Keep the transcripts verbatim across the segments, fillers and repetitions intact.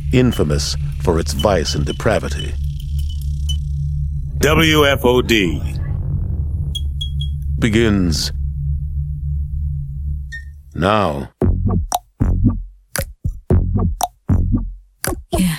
infamous for its vice and depravity. W F O D begins now. Yeah.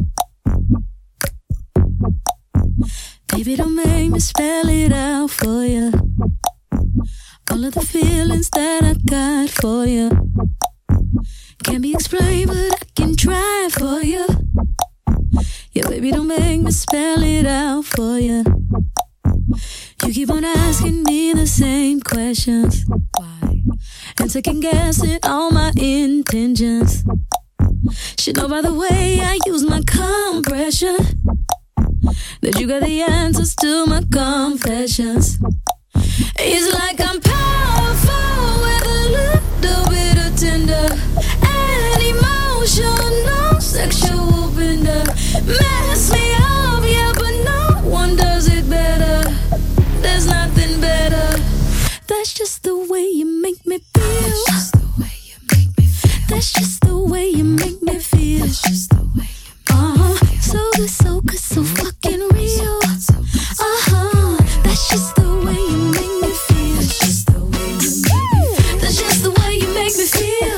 Baby, don't make me spell it out for you. All of the feelings that I got for you can't be explained, but I can try for you. Yeah, baby, don't make me spell it out for you. You keep on asking me the same questions. Why? And second guessing all my intentions. Should know by the way I use my compression that you got the answers to my confessions. It's like I'm powerful with a little bit of tender and emotional sexual bender. Mess me up, yeah, but no one does it better. There's nothing better. That's just the way you make me feel. That's just the way you make me feel. That's just the way you make me feel. That's just the way you make me feel. Uh-huh. So good, so good, so fucking real. Uh-huh. That's just the way you make me feel. That's just the way you make me feel. That's just the way you make me feel.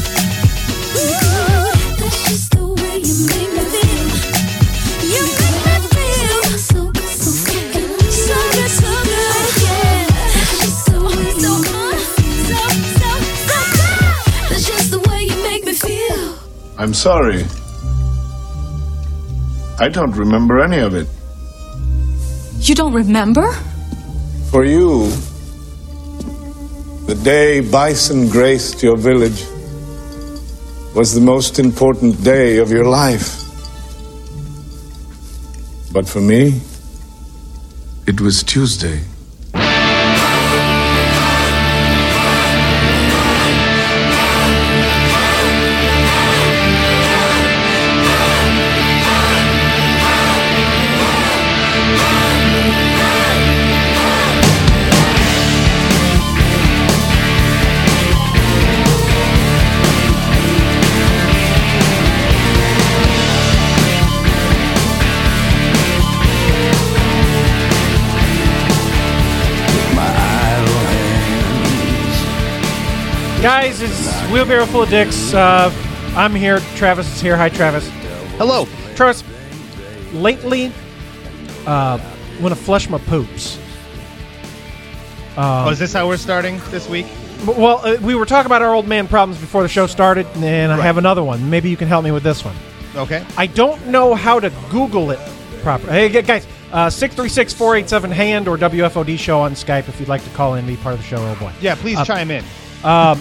That's just the way you make me feel. You make me feel so good, so fucking real. So good, so good, yeah. That's just the way you make me feel. So, so, so good. That's just the way you make me feel. I'm sorry. I don't remember any of it. You don't remember? For you, the day bison graced your village was the most important day of your life. But for me, it was Tuesday. Guys, it's Wheelbarrow Full of Dicks. Uh, I'm here. Travis is here. Hi, Travis. Hello. Travis, lately, uh, want to flush my poops. Um, oh, is this how we're starting this week? Well, uh, we were talking about our old man problems before the show started, and I Right. have another one. Maybe you can help me with this one. Okay. I don't know how to Google it properly. Hey, g- guys, uh, six three six, four eight seven, HAND or W F O D show on Skype if you'd like to call in and be part of the show. Oh, boy. Yeah, please Uh, chime in. Um,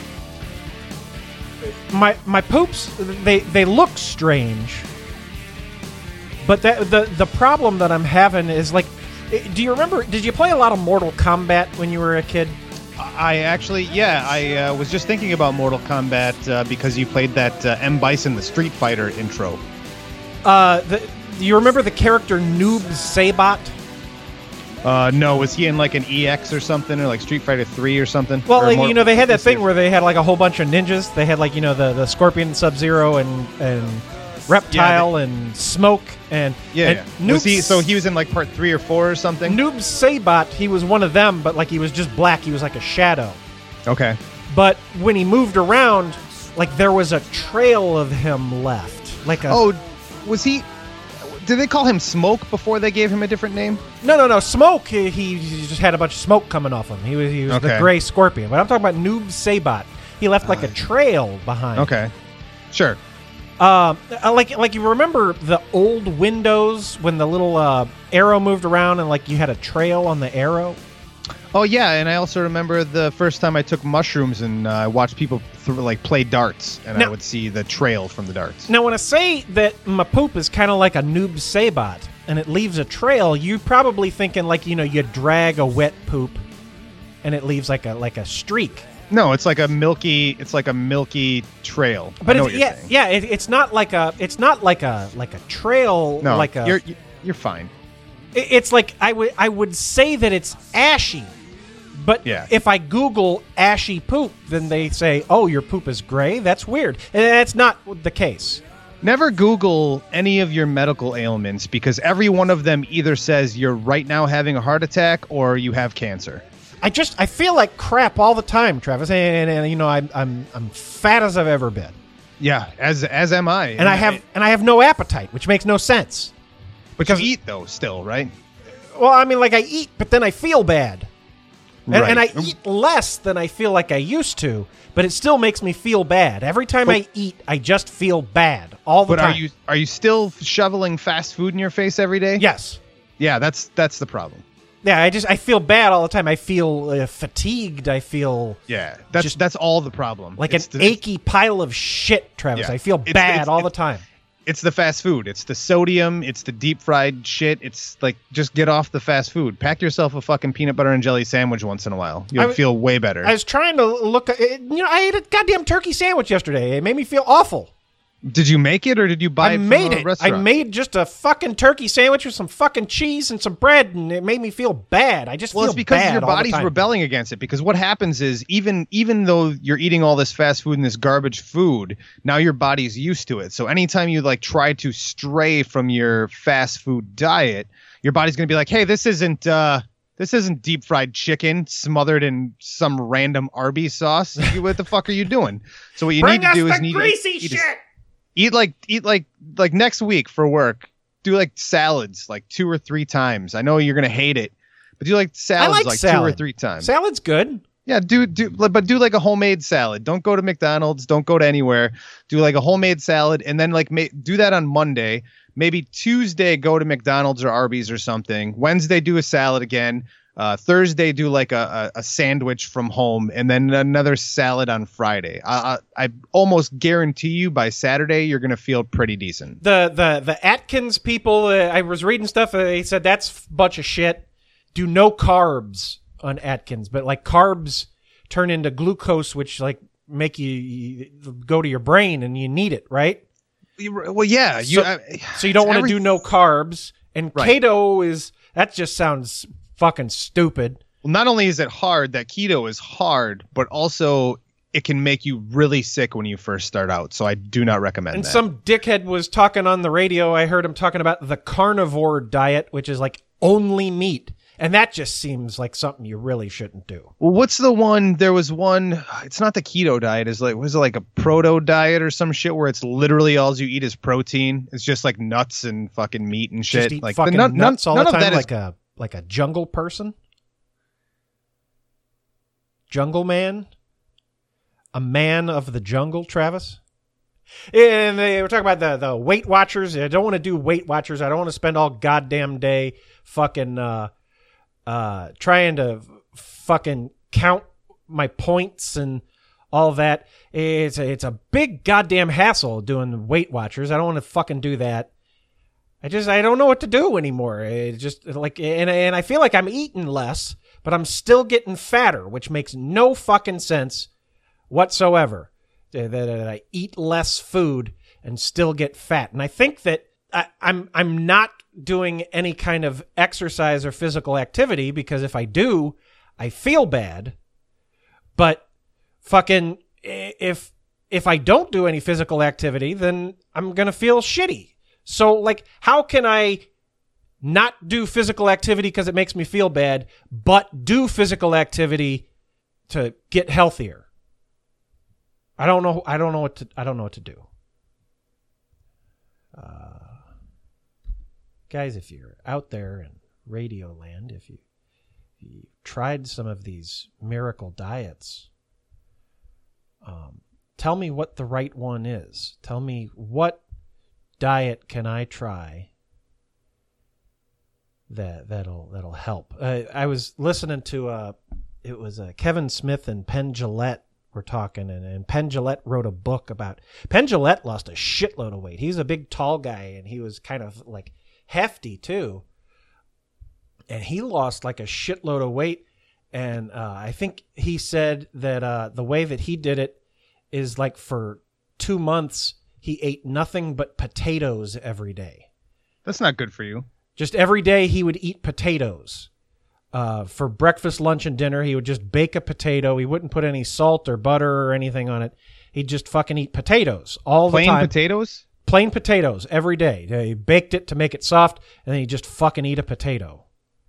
my my poops, they they look strange, but that the the problem that I'm having is like, do you remember? Did you play a lot of Mortal Kombat when you were a kid? I actually, yeah, I uh, was just thinking about Mortal Kombat uh, because you played that uh, M. Bison, the Street Fighter intro. Uh, the, do you remember the character Noob Saibot? Uh, no, was he in like an E X or something, or like Street Fighter three or something? Well, Or like, more- you know, they had that thing where they had like a whole bunch of ninjas. They had like, you know, the, the Scorpion, Sub-Zero, and and Reptile, Yeah, they- and Smoke, and Yeah, and yeah. Was Noob he, so he was in like part three or four or something? Noob Saibot, he was one of them, but like he was just black. He was like a shadow. Okay. But when he moved around, like there was a trail of him left. Like a Oh, was he... Did they call him Smoke before they gave him a different name? no, no, no, Smoke. He, he just had a bunch of smoke coming off him. He was he was the Okay. gray Scorpion. But I'm talking about Noob Saibot. He left like a trail behind. Okay. Sure. Um, uh, like like you remember the old Windows when the little uh, arrow moved around and like you had a trail on the arrow. Oh yeah, and I also remember the first time I took mushrooms and uh, I watched people th- like play darts, and Now- I would see the trail from the darts. Now, when I say that my poop is kind of like a Noob Saibot and it leaves a trail, you're probably thinking like, you know, you drag a wet poop and it leaves like a like a streak. No, it's like a milky. It's like a milky trail. But I know it's, what you're yeah, saying. yeah, it, it's not like a it's not like a like a trail. No, like a you're you're fine. it- it's like I would I would say that it's ashy. But Yeah. if I Google ashy poop, then they say, "Oh, your poop is gray." That's weird, and that's not the case. Never Google any of your medical ailments because every one of them either says you're right now having a heart attack or you have cancer. I just I feel like crap all the time, Travis, and, and, and you know I'm I'm I'm fat as I've ever been. Yeah, as as am I. And, and I have I, and I have no appetite, which makes no sense. Because you eat though, still, right? Well, I mean, like I eat, but then I feel bad, and, right. and I eat less than I feel like I used to. But it still makes me feel bad every time but, I eat. I just feel bad all the but time. But are you are you still shoveling fast food in your face every day? Yes. Yeah, that's that's the problem. Yeah, I just I feel bad all the time. I feel uh, fatigued. I feel yeah. That's just that's all the problem. Like it's an the, achy pile of shit, Travis. Yeah. I feel it's, bad it's, all it's, the time. It's the fast food. It's the sodium. It's the deep fried shit. It's like just get off the fast food. Pack yourself a fucking peanut butter and jelly sandwich once in a while. You'll I, feel way better. I was trying to look. You know, I ate a goddamn turkey sandwich yesterday. It made me feel awful. Did you make it or did you buy I it from made a it. restaurant? I made just a fucking turkey sandwich with some fucking cheese and some bread, and it made me feel bad. I just well, feel it's because bad your all the body's time. rebelling against it. Because what happens is even even though you're eating all this fast food and this garbage food, now your body's used to it. So anytime you like try to stray from your fast food diet, your body's going to be like, hey, this isn't uh, this isn't deep fried chicken smothered in some random Arby's sauce. What the fuck are you doing? So what you Bring need to us do the is need greasy eat shit. A, Eat like eat like like next week for work. Do like salads like two or three times. I know you're gonna hate it, but do like salads I like, like salad. two or three times. Salad's good. Yeah, do do but do like a homemade salad. Don't go to McDonald's. Don't go to anywhere. Do like a homemade salad, and then like ma- do that on Monday. Maybe Tuesday go to McDonald's or Arby's or something. Wednesday do a salad again. Uh, Thursday, do like a, a, a sandwich from home, and then another salad on Friday. I, I, I almost guarantee you by Saturday you're gonna feel pretty decent. The the the Atkins people, uh, I was reading stuff. Uh, they said that's a bunch of shit. Do no carbs on Atkins, but like carbs turn into glucose, which like make you, you go to your brain and you need it, right? Well, yeah. You, so, I, so you don't want to every... do no carbs, and right. keto is that just sounds fucking stupid. Well, not only is it hard, that keto is hard, but also it can make you really sick when you first start out. So I do not recommend and that. And some dickhead was talking on the radio. I heard him talking about the carnivore diet, which is like only meat. And that just seems like something you really shouldn't do. Well, what's the one? There was one. It's not the keto diet. It's like, was it like a proto diet or some shit where it's literally all you eat is protein? It's just like nuts and fucking meat and shit. Just eat like fucking the, none, nuts all none the time, of that like is, a like a jungle person, jungle man, a man of the jungle. Travis. And they were talking about the, the Weight Watchers. I don't want to do Weight Watchers. I don't want to spend all goddamn day fucking uh, uh, trying to fucking count my points and all that. It's a, it's a big goddamn hassle doing Weight Watchers. I don't want to fucking do that. I just, I don't know what to do anymore. It just like, and, and I feel like I'm eating less, but I'm still getting fatter, which makes no fucking sense whatsoever. That I eat less food and still get fat. And I think that I, I'm I'm not doing any kind of exercise or physical activity because if I do, I feel bad. But fucking if if I don't do any physical activity, then I'm gonna feel shitty. So like, how can I not do physical activity because it makes me feel bad, but do physical activity to get healthier? I don't know. I don't know what to. I don't know what to do. Uh, guys, if you're out there in Radio Land, if you, if you tried some of these miracle diets, um, tell me what the right one is. Tell me what diet can I try that that'll that'll help. Uh, I was listening to uh, it was uh, Kevin Smith and Penn Jillette. We're talking, and, and Penn Jillette wrote a book about... Penn Jillette lost a shitload of weight. He's a big, tall guy, and he was kind of, like, hefty, too. And he lost, like, a shitload of weight, and uh, I think he said that uh, the way that he did it is, like, for two months, he ate nothing but potatoes every day. That's not good for you. Just every day he would eat potatoes. Uh, for breakfast, lunch, and dinner, he would just bake a potato. He wouldn't put any salt or butter or anything on it. He'd just fucking eat potatoes all the Plain time. potatoes? plain potatoes every day. They baked it to make it soft, and then you just fucking eat a potato.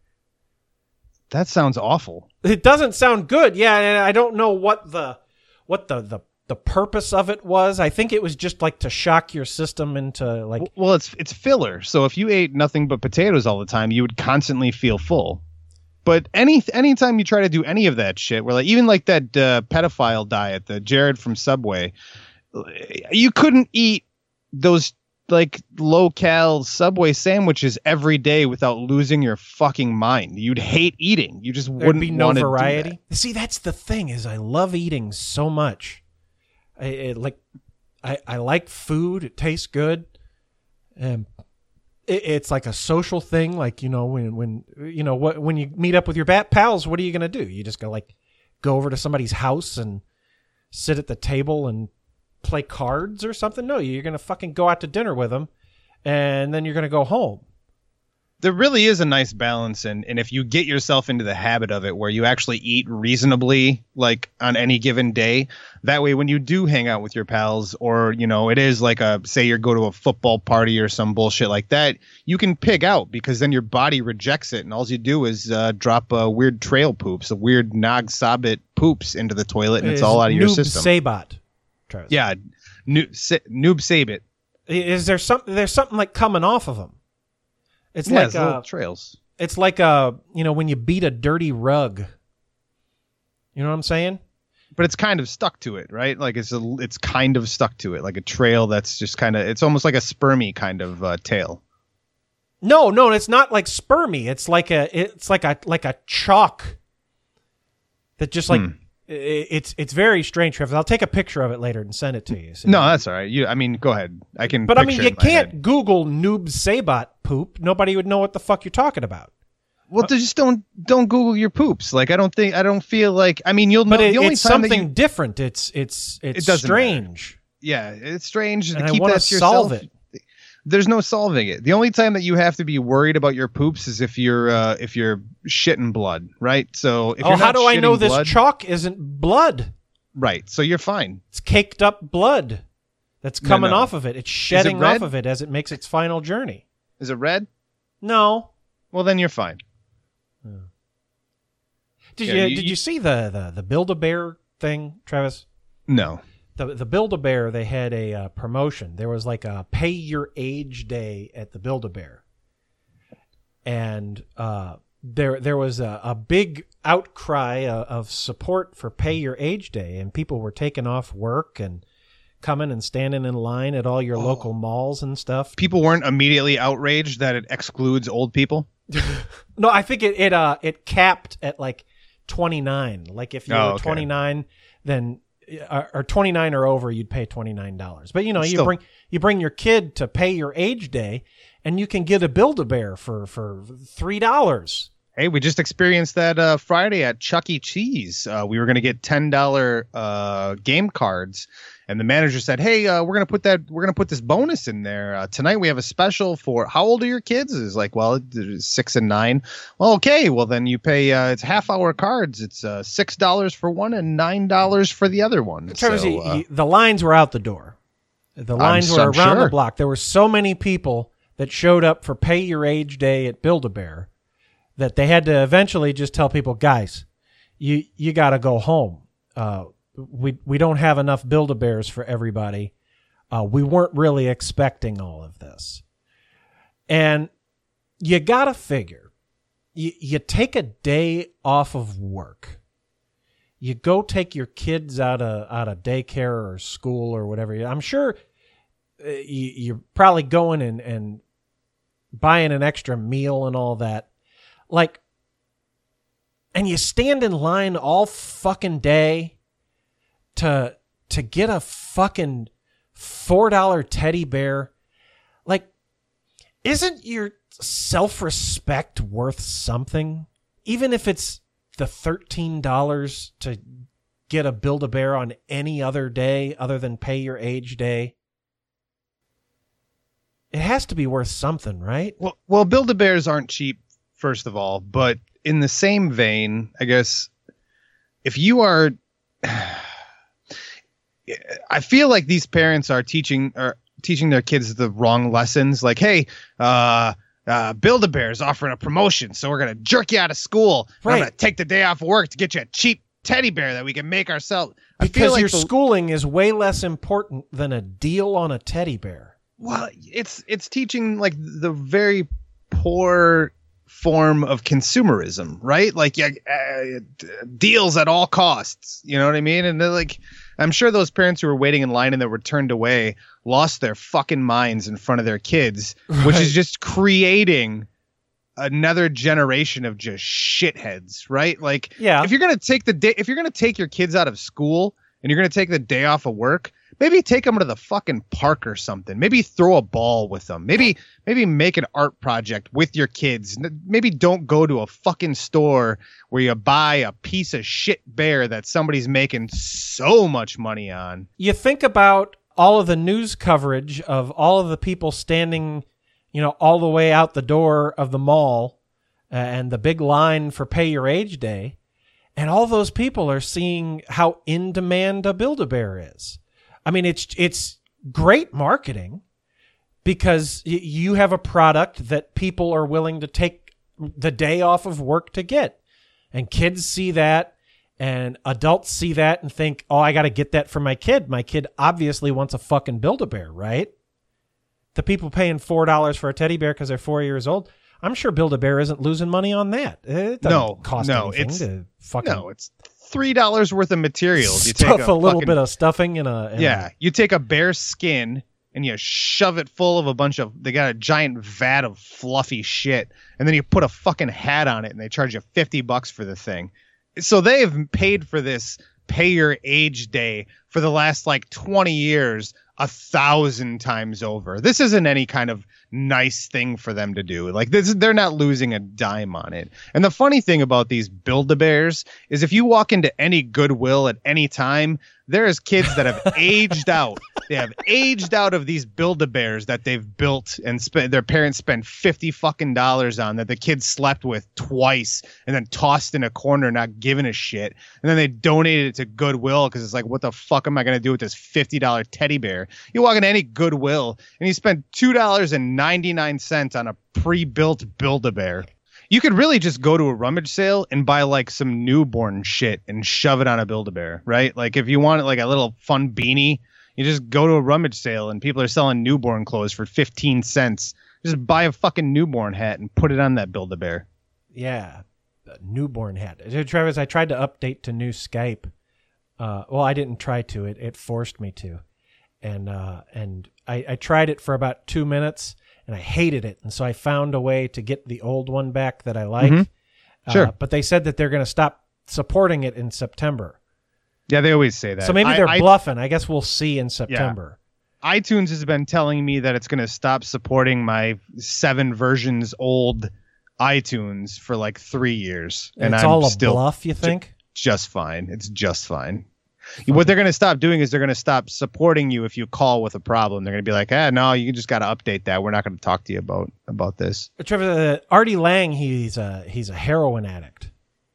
That sounds awful. It doesn't sound good. Yeah, and I don't know what the what the, the the purpose of it was. I think it was just like to shock your system into like. Well, it's it's filler. So if you ate nothing but potatoes all the time, you would constantly feel full. But any anytime you try to do any of that shit, where like even like that uh, pedophile diet, the Jared from Subway, you couldn't eat those like low cal Subway sandwiches every day without losing your fucking mind. You'd hate eating. You just There'd wouldn't be no want to variety. do that. See, that's the thing is I love eating so much. I it, like I I like food. It tastes good. And it, it's like a social thing. Like, you know, when when you know what when you meet up with your bat pals, what are you gonna do? You just go like go over to somebody's house and sit at the table and play cards or something? No, you're gonna fucking go out to dinner with them, and then you're gonna go home. There really is a nice balance, and and if you get yourself into the habit of it, where you actually eat reasonably, like on any given day, that way when you do hang out with your pals, or you know, it is like a say you go to a football party or some bullshit like that, you can pig out because then your body rejects it, and all you do is uh, drop uh, weird trail poops, a weird Nag Sabbit poops into the toilet, and it's, It's all out of your Noob system. Sabat. Travis. Yeah, noob, sa- noob Sabbit. Is there something? There's something like coming off of them. It's Yeah, like it's little uh, trails. it's like uh, you know, when you beat a dirty rug. You know what I'm saying? But it's kind of stuck to it, right? Like it's a, it's kind of stuck to it, like a trail that's just kind of, it's almost like a spermy kind of uh, tail. No, no, it's not like spermy. It's like a, it's like a, like a chalk. That just like, Hmm. i- it's it's very strange, Travis. I'll take a picture of it later and send it to you. So- No, that's all right. You, I mean, go ahead. I can. but I mean, picture you it in my can't head. Google Noob Sabat poop. Nobody would know what the fuck you're talking about. Well, just don't don't Google your poops. Like I don't think I don't feel like. I mean, you'll But know it, the only it's time that something you, different. It's it's it's It doesn't matter. strange. yeah, it's strange And to I keep wanna that to yourself. solve it. There's no solving it. The only time that you have to be worried about your poops is if you're uh, if you're shitting blood, right? So if Oh, you're how not do I know shitting this blood, chalk isn't blood? right? So you're fine. It's caked up blood that's No, coming no. off of it. It's shedding red? off of it as it makes its final journey. Is it red? No. Well, then you're fine. Did Yeah, you, you- did you- you see the the the Build-A-Bear thing, Travis? No. The the Build-A-Bear, they had a uh, promotion. There was like a pay your age day at the Build-A-Bear. And uh there there was a, a big outcry uh, of support for pay your age day, and people were taking off work and coming and standing in line at all your local malls and stuff. People weren't immediately outraged that it excludes old people. No, I think it it uh it capped at like twenty-nine. Like if you Oh, were okay. twenty-nine, then or, or twenty-nine or over, you'd pay twenty-nine dollars. But you know, you Still- bring you bring your kid to pay your age day, and you can get a Build-A-Bear for for three dollars. Hey, we just experienced that uh, Friday at Chuck E. Cheese. Uh, we were going to get ten dollar uh, game cards, and the manager said, "Hey, uh, we're going to put that. We're going to put this bonus in there uh, tonight. We have a special for how old are your kids?" It's like, well, it's six and nine. Well, okay, well then you pay. Uh, it's half hour cards. It's uh, six dollars for one and nine dollars for the other one. Travis, So, you- uh, you- the lines were out the door. The lines I'm were around the sure. block. There were so many people that showed up for pay your age day at Build-A-Bear that they had to eventually just tell people, guys, you you got to go home. Uh, we we don't have enough Build-A-Bears for everybody. Uh, we weren't really expecting all of this, and you got to figure, you you take a day off of work. You go take your kids out of out of daycare or school or whatever. I'm sure uh, you, you're probably going and, and buying an extra meal and all that. Like, and you stand in line all fucking day to to get a fucking four dollar teddy bear. Like, isn't your self-respect worth something? Even if it's the thirteen dollars to get a Build-A-Bear on any other day other than pay your age day. It has to be worth something, right? Well, well, Build-A-Bears aren't cheap, first of all, but in the same vein, I guess, if you are, I feel like these parents are teaching, or teaching their kids the wrong lessons. Like, hey, uh, uh, Build-A-Bear is offering a promotion, so we're gonna jerk you out of school. Right. I'm gonna take the day off of work to get you a cheap teddy bear that we can make ourselves. I Because feel like your the, schooling is way less important than a deal on a teddy bear. well, it's it's teaching like the very poor form of consumerism, right? Like, yeah, uh, d- deals at all costs. You know what I mean? And they're like, I'm sure those parents who were waiting in line and that were turned away lost their fucking minds in front of their kids, which Right. is just creating another generation of just shitheads, right? Like, Yeah. if you're gonna take the day, if you're gonna take your kids out of school and you're gonna take the day off of work, maybe take them to the fucking park or something. Maybe throw a ball with them. Maybe maybe make an art project with your kids. N- Maybe don't go to a fucking store where you buy a piece of shit bear that somebody's making so much money on. You think about all of the news coverage of all of the people standing, you know, all the way out the door of the mall uh, and the big line for Pay Your Age Day. And all those people are seeing how in demand a Build-A-Bear is. I mean, it's it's great marketing because y- you have a product that people are willing to take the day off of work to get. And kids see that and adults see that and think, oh, I got to get that for my kid. My kid obviously wants a fucking Build-A-Bear, right? The people paying four dollars for a teddy bear because they're four years old, I'm sure Build-A-Bear isn't losing money on that. It doesn't No, cost no, anything it's- to fucking No, it's three dollars worth of materials. You stuff take a, a, little fucking- bit of stuffing in a... in Yeah, a- you take a bear skin and you shove it full of a bunch of, they got a giant vat of fluffy shit, and then you put a fucking hat on it and they charge you fifty bucks for the thing. So they have paid for this Pay Your Age Day for the last like twenty years a thousand times over. This isn't any kind of nice thing for them to do. Like, this, they're not losing a dime on it. And the funny thing about these Build-A-Bears is if you walk into any Goodwill at any time, there's kids that have aged out. They have aged out of these Build-A-Bears that they've built and spent, their parents spent fifty fucking dollars on, that the kids slept with twice and then tossed in a corner, not giving a shit. And then they donated it to Goodwill because it's like, what the fuck am I going to do with this fifty dollar teddy bear? You walk into any Goodwill and you spend two dollars and ninety-nine cents on a pre-built Build-A-Bear. You could really just go to a rummage sale and buy like some newborn shit and shove it on a Build-A-Bear, right? Like, if you want like a little fun beanie, you just go to a rummage sale and people are selling newborn clothes for fifteen cents. Just buy a fucking newborn hat and put it on that Build-A-Bear. Yeah, a newborn hat. Uh, Travis, I tried to update to new Skype. Uh, well, I didn't try to. It it forced me to. And uh, and I, I tried it for about two minutes, and I hated it. And so I found a way to get the old one back that I like. Mm-hmm. Sure. Uh, but they said that they're going to stop supporting it in September. Yeah, they always say that. So maybe I- they're I- bluffing. I guess we'll see in September. iTunes has been telling me that it's going to stop supporting my seven versions old iTunes for like three years. And it's I'm all a still bluff, you think? just fine. It's just fine. What they're going to stop doing is they're going to stop supporting you if you call with a problem. They're going to be like, ah, no, you just got to update that. We're not going to talk to you about about this. Trevor, uh, Artie Lang, he's a he's a heroin addict,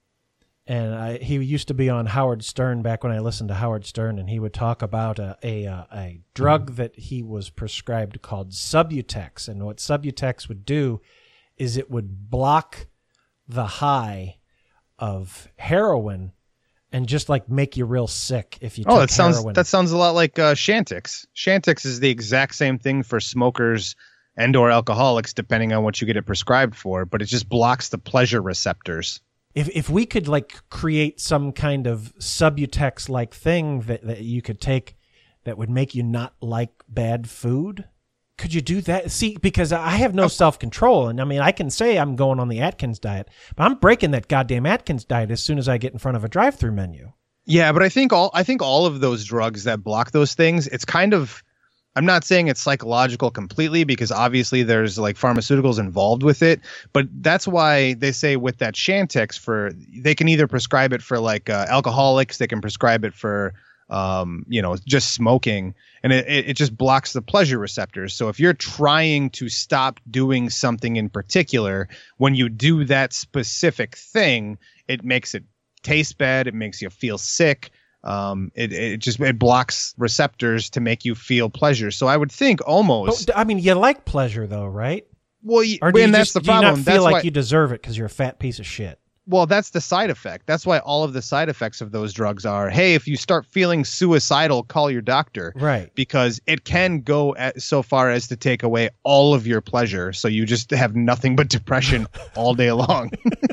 and I, he used to be on Howard Stern back when I listened to Howard Stern, and he would talk about a a, uh, a drug that he was prescribed called Subutex, and what Subutex would do is it would block the high of heroin and just like make you real sick if you Oh, took that sounds heroin. that sounds a lot like uh, Chantix. Chantix is the exact same thing for smokers and or alcoholics, depending on what you get it prescribed for, but it just blocks the pleasure receptors. If if we could like create some kind of Subutex like thing that, that you could take that would make you not like bad food, could you do that? See, because I have no self-control, and I mean, I can say I'm going on the Atkins diet, but I'm breaking that goddamn Atkins diet as soon as I get in front of a drive-through menu. Yeah, but I think all I think all of those drugs that block those things, it's kind of, I'm not saying it's psychological completely, because obviously there's like pharmaceuticals involved with it, but that's why they say with that Chantix, for they can either prescribe it for like uh, alcoholics, they can prescribe it for um, you know, just smoking, and it, it, it just blocks the pleasure receptors. So if you're trying to stop doing something in particular, when you do that specific thing, it makes it taste bad. It makes you feel sick. Um, it it just it blocks receptors to make you feel pleasure. So I would think almost. But, I mean, you like pleasure though, right? Well, y- Or do you and that's just the do you problem. not feel That's like why, you deserve it because you're a fat piece of shit? well, that's the side effect. That's why all of the side effects of those drugs are, hey, if you start feeling suicidal, call your doctor. Right. Because it can go at, so far as to take away all of your pleasure. So you just have nothing but depression all day long.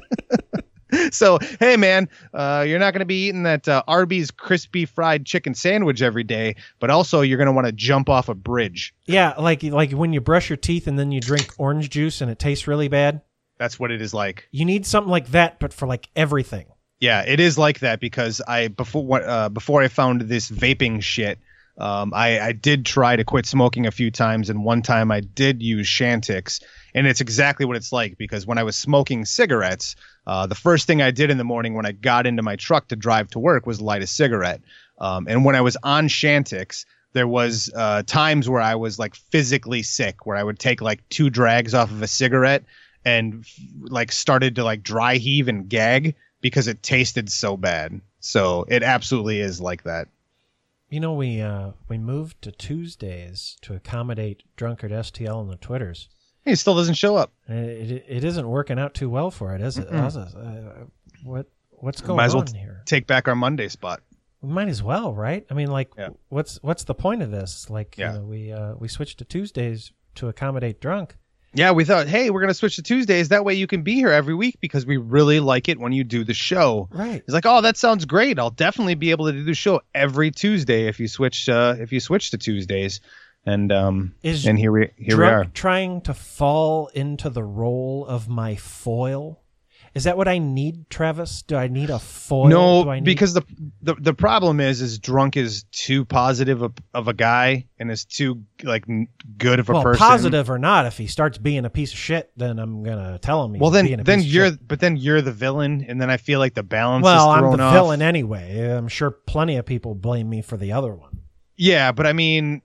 So, hey, man, uh, you're not going to be eating that uh, Arby's crispy fried chicken sandwich every day, but also you're going to want to jump off a bridge. Yeah, like like when you brush your teeth and then you drink orange juice and it tastes really bad. That's what it is like. You need something like that, but for like everything. Yeah, it is like that because I before uh, before I found this vaping shit, um, I, I did try to quit smoking a few times, and one time I did use Chantix, and it's exactly what it's like because when I was smoking cigarettes, uh, the first thing I did in the morning when I got into my truck to drive to work was light a cigarette, um, and when I was on Chantix, there was uh, times where I was like physically sick, where I would take like two drags off of a cigarette and like started to like dry heave and gag because it tasted so bad. So it absolutely is like that. You know, we uh, we moved to Tuesdays to accommodate Drunkard S T L on the Twitters. He still doesn't show up. It, it, it isn't working out too well for it, is it? Mm-mm. Is it? Uh, what what's going Might as well on t- here? take back our Monday spot. We might as well, right? I mean, like, Yeah. what's what's the point of this? Like, Yeah. you know, we uh, we switched to Tuesdays to accommodate Drunk. Yeah, we thought, hey, we're going to switch to Tuesdays. That way you can be here every week because we really like it when you do the show. Right. He's like, oh, that sounds great. I'll definitely be able to do the show every Tuesday if you switch uh, if you switch to Tuesdays. And um Is and here we here we Drunk are. trying to fall into the role of my foil? Is that what I need, Travis? Do I need a foil? No, Do I need... because the, the the problem is is Drunk is too positive of, of a guy and is too like n- good of a well, person. positive or not, if he starts being a piece of shit, then I'm gonna tell him. He's Well, then being a then piece of you're shit. but then you're the villain, and then I feel like the balance well, is I'm thrown the off. villain anyway. I'm sure plenty of people blame me for the other one. Yeah, but I mean,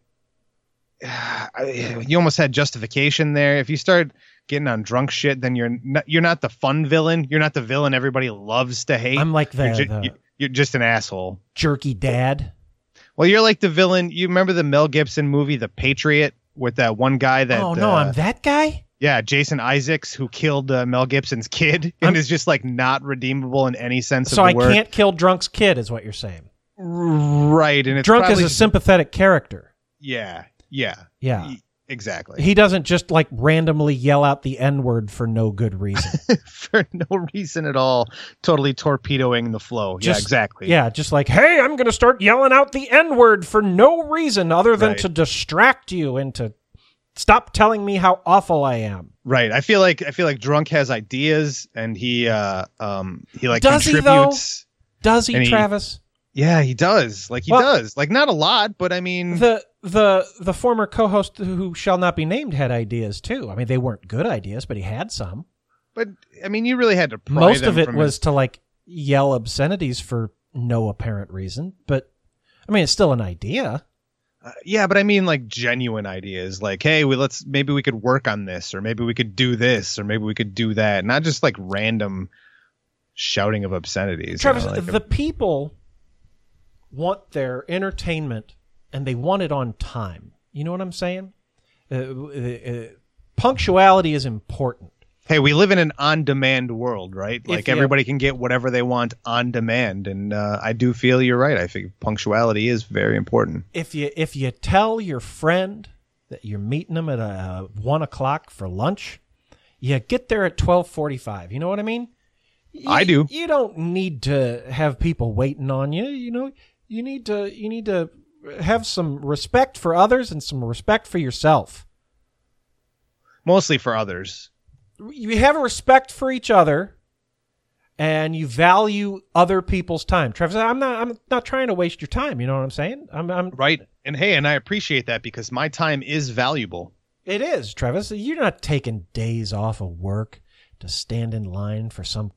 I- you almost had justification there. If you start getting on Drunk shit, then you're not, you're not the fun villain. You're not the villain everybody loves to hate. I'm like the, you're, ju- the you- you're just an asshole. jerky dad. Well, you're like the villain. You remember the Mel Gibson movie, The Patriot, with that one guy that. oh no, uh, I'm that guy. Yeah, Jason Isaacs, who killed uh, Mel Gibson's kid, and I'm- is just like not redeemable in any sense So of I the word. can't kill Drunk's kid, is what you're saying. Right, and it's Drunk is probably a sympathetic character. yeah, yeah, Yeah. e- exactly. He doesn't just like randomly yell out the N-word for no good reason. For no reason at all, totally torpedoing the flow. yeah, Just- exactly. Yeah, just like, hey, I'm going to start yelling out the N-word for no reason other than Right. to distract you and to stop telling me how awful I am. Right. I feel like I feel like Drunk has ideas, and he uh um he like Does he, contributes. Does he, And he- Travis? Yeah, he does. Like he Well- does. Like not a lot, but I mean, The the the former co-host who shall not be named had ideas too. I mean, they weren't good ideas, but he had some. but I mean, you really had to pry Most them of it from was his- to like yell obscenities for no apparent reason, but I mean, it's still an idea. Uh, yeah, but I mean like genuine ideas, like, hey, we let's maybe we could work on this, or maybe we could do this, or maybe we could do that, not just like random shouting of obscenities. you Travis, know, like the people want their entertainment and they want it on time. You know what I'm saying? Uh, uh, uh, punctuality is important. hey, we live in an on-demand world, right? Like you- everybody can get whatever they want on demand, and uh, I do feel you're right. I think punctuality is very important. If you if you tell your friend that you're meeting them at uh, one o'clock for lunch, you get there at twelve forty-five. You know what I mean? You, I do. You don't need to have people waiting on you. You know, you need to you need to have some respect for others and some respect for yourself. Mostly for others. You have a respect for each other, and you value other people's time. Travis, I'm not I'm not trying to waste your time. You know what I'm saying? I'm, I'm Right. And hey, and I appreciate that because my time is valuable. It is, Travis. You're not taking days off of work to stand in line for some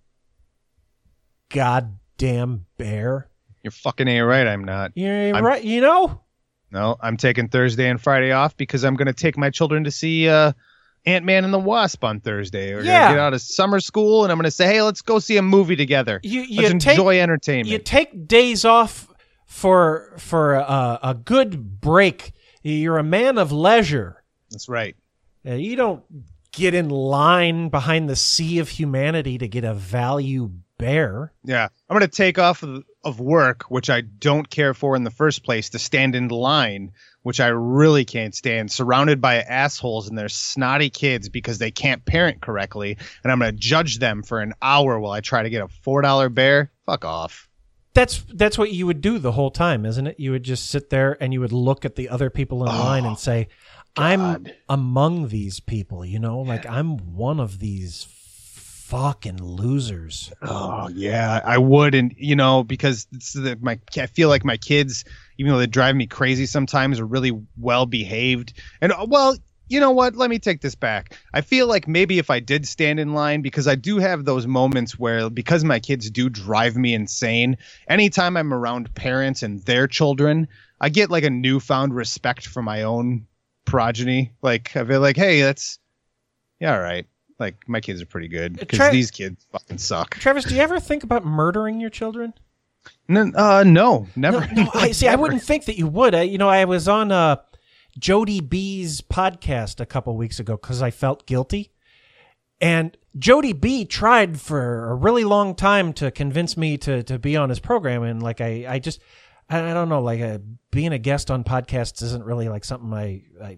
goddamn bear. You're fucking A right, I'm not. You're I'm- right. You know, No, I'm taking Thursday and Friday off because I'm going to take my children to see uh, Ant-Man and the Wasp on Thursday. We're Yeah. going to get out of summer school, and I'm going to say, hey, let's go see a movie together. You- you let's take- enjoy entertainment. you take days off for for a, a good break. You're a man of leisure. That's right. Uh, you don't get in line behind the sea of humanity to get a value bear. Yeah. I'm going to take off of, of work, which I don't care for in the first place, to stand in line, which I really can't stand, surrounded by assholes and their snotty kids because they can't parent correctly. And I'm going to judge them for an hour while I try to get a four dollar bear. Fuck off. That's that's what you would do the whole time, isn't it? You would just sit there and you would look at the other people in Oh, line and say, God. I'm among these people, you know, like I'm one of these fucking losers. Oh yeah, I would, and you know, because it's the, my I feel like my kids, even though they drive me crazy sometimes, are really well behaved. And uh, well, you know what? Let me take this back. I feel like maybe if I did stand in line, because I do have those moments where, because my kids do drive me insane, anytime I'm around parents and their children, I get like a newfound respect for my own progeny. Like I feel like, hey, that's yeah, all right. Like my kids are pretty good because Tra- these kids fucking suck. Travis, do you ever think about murdering your children? No, uh, no, never. No, no, I see. I Never. wouldn't think that you would. I, you know, I was on uh, Jody B's podcast a couple weeks ago because I felt guilty, and Jody B tried for a really long time to convince me to to be on his program, and like I, I just, I, I don't know, like uh being a guest on podcasts isn't really like something I I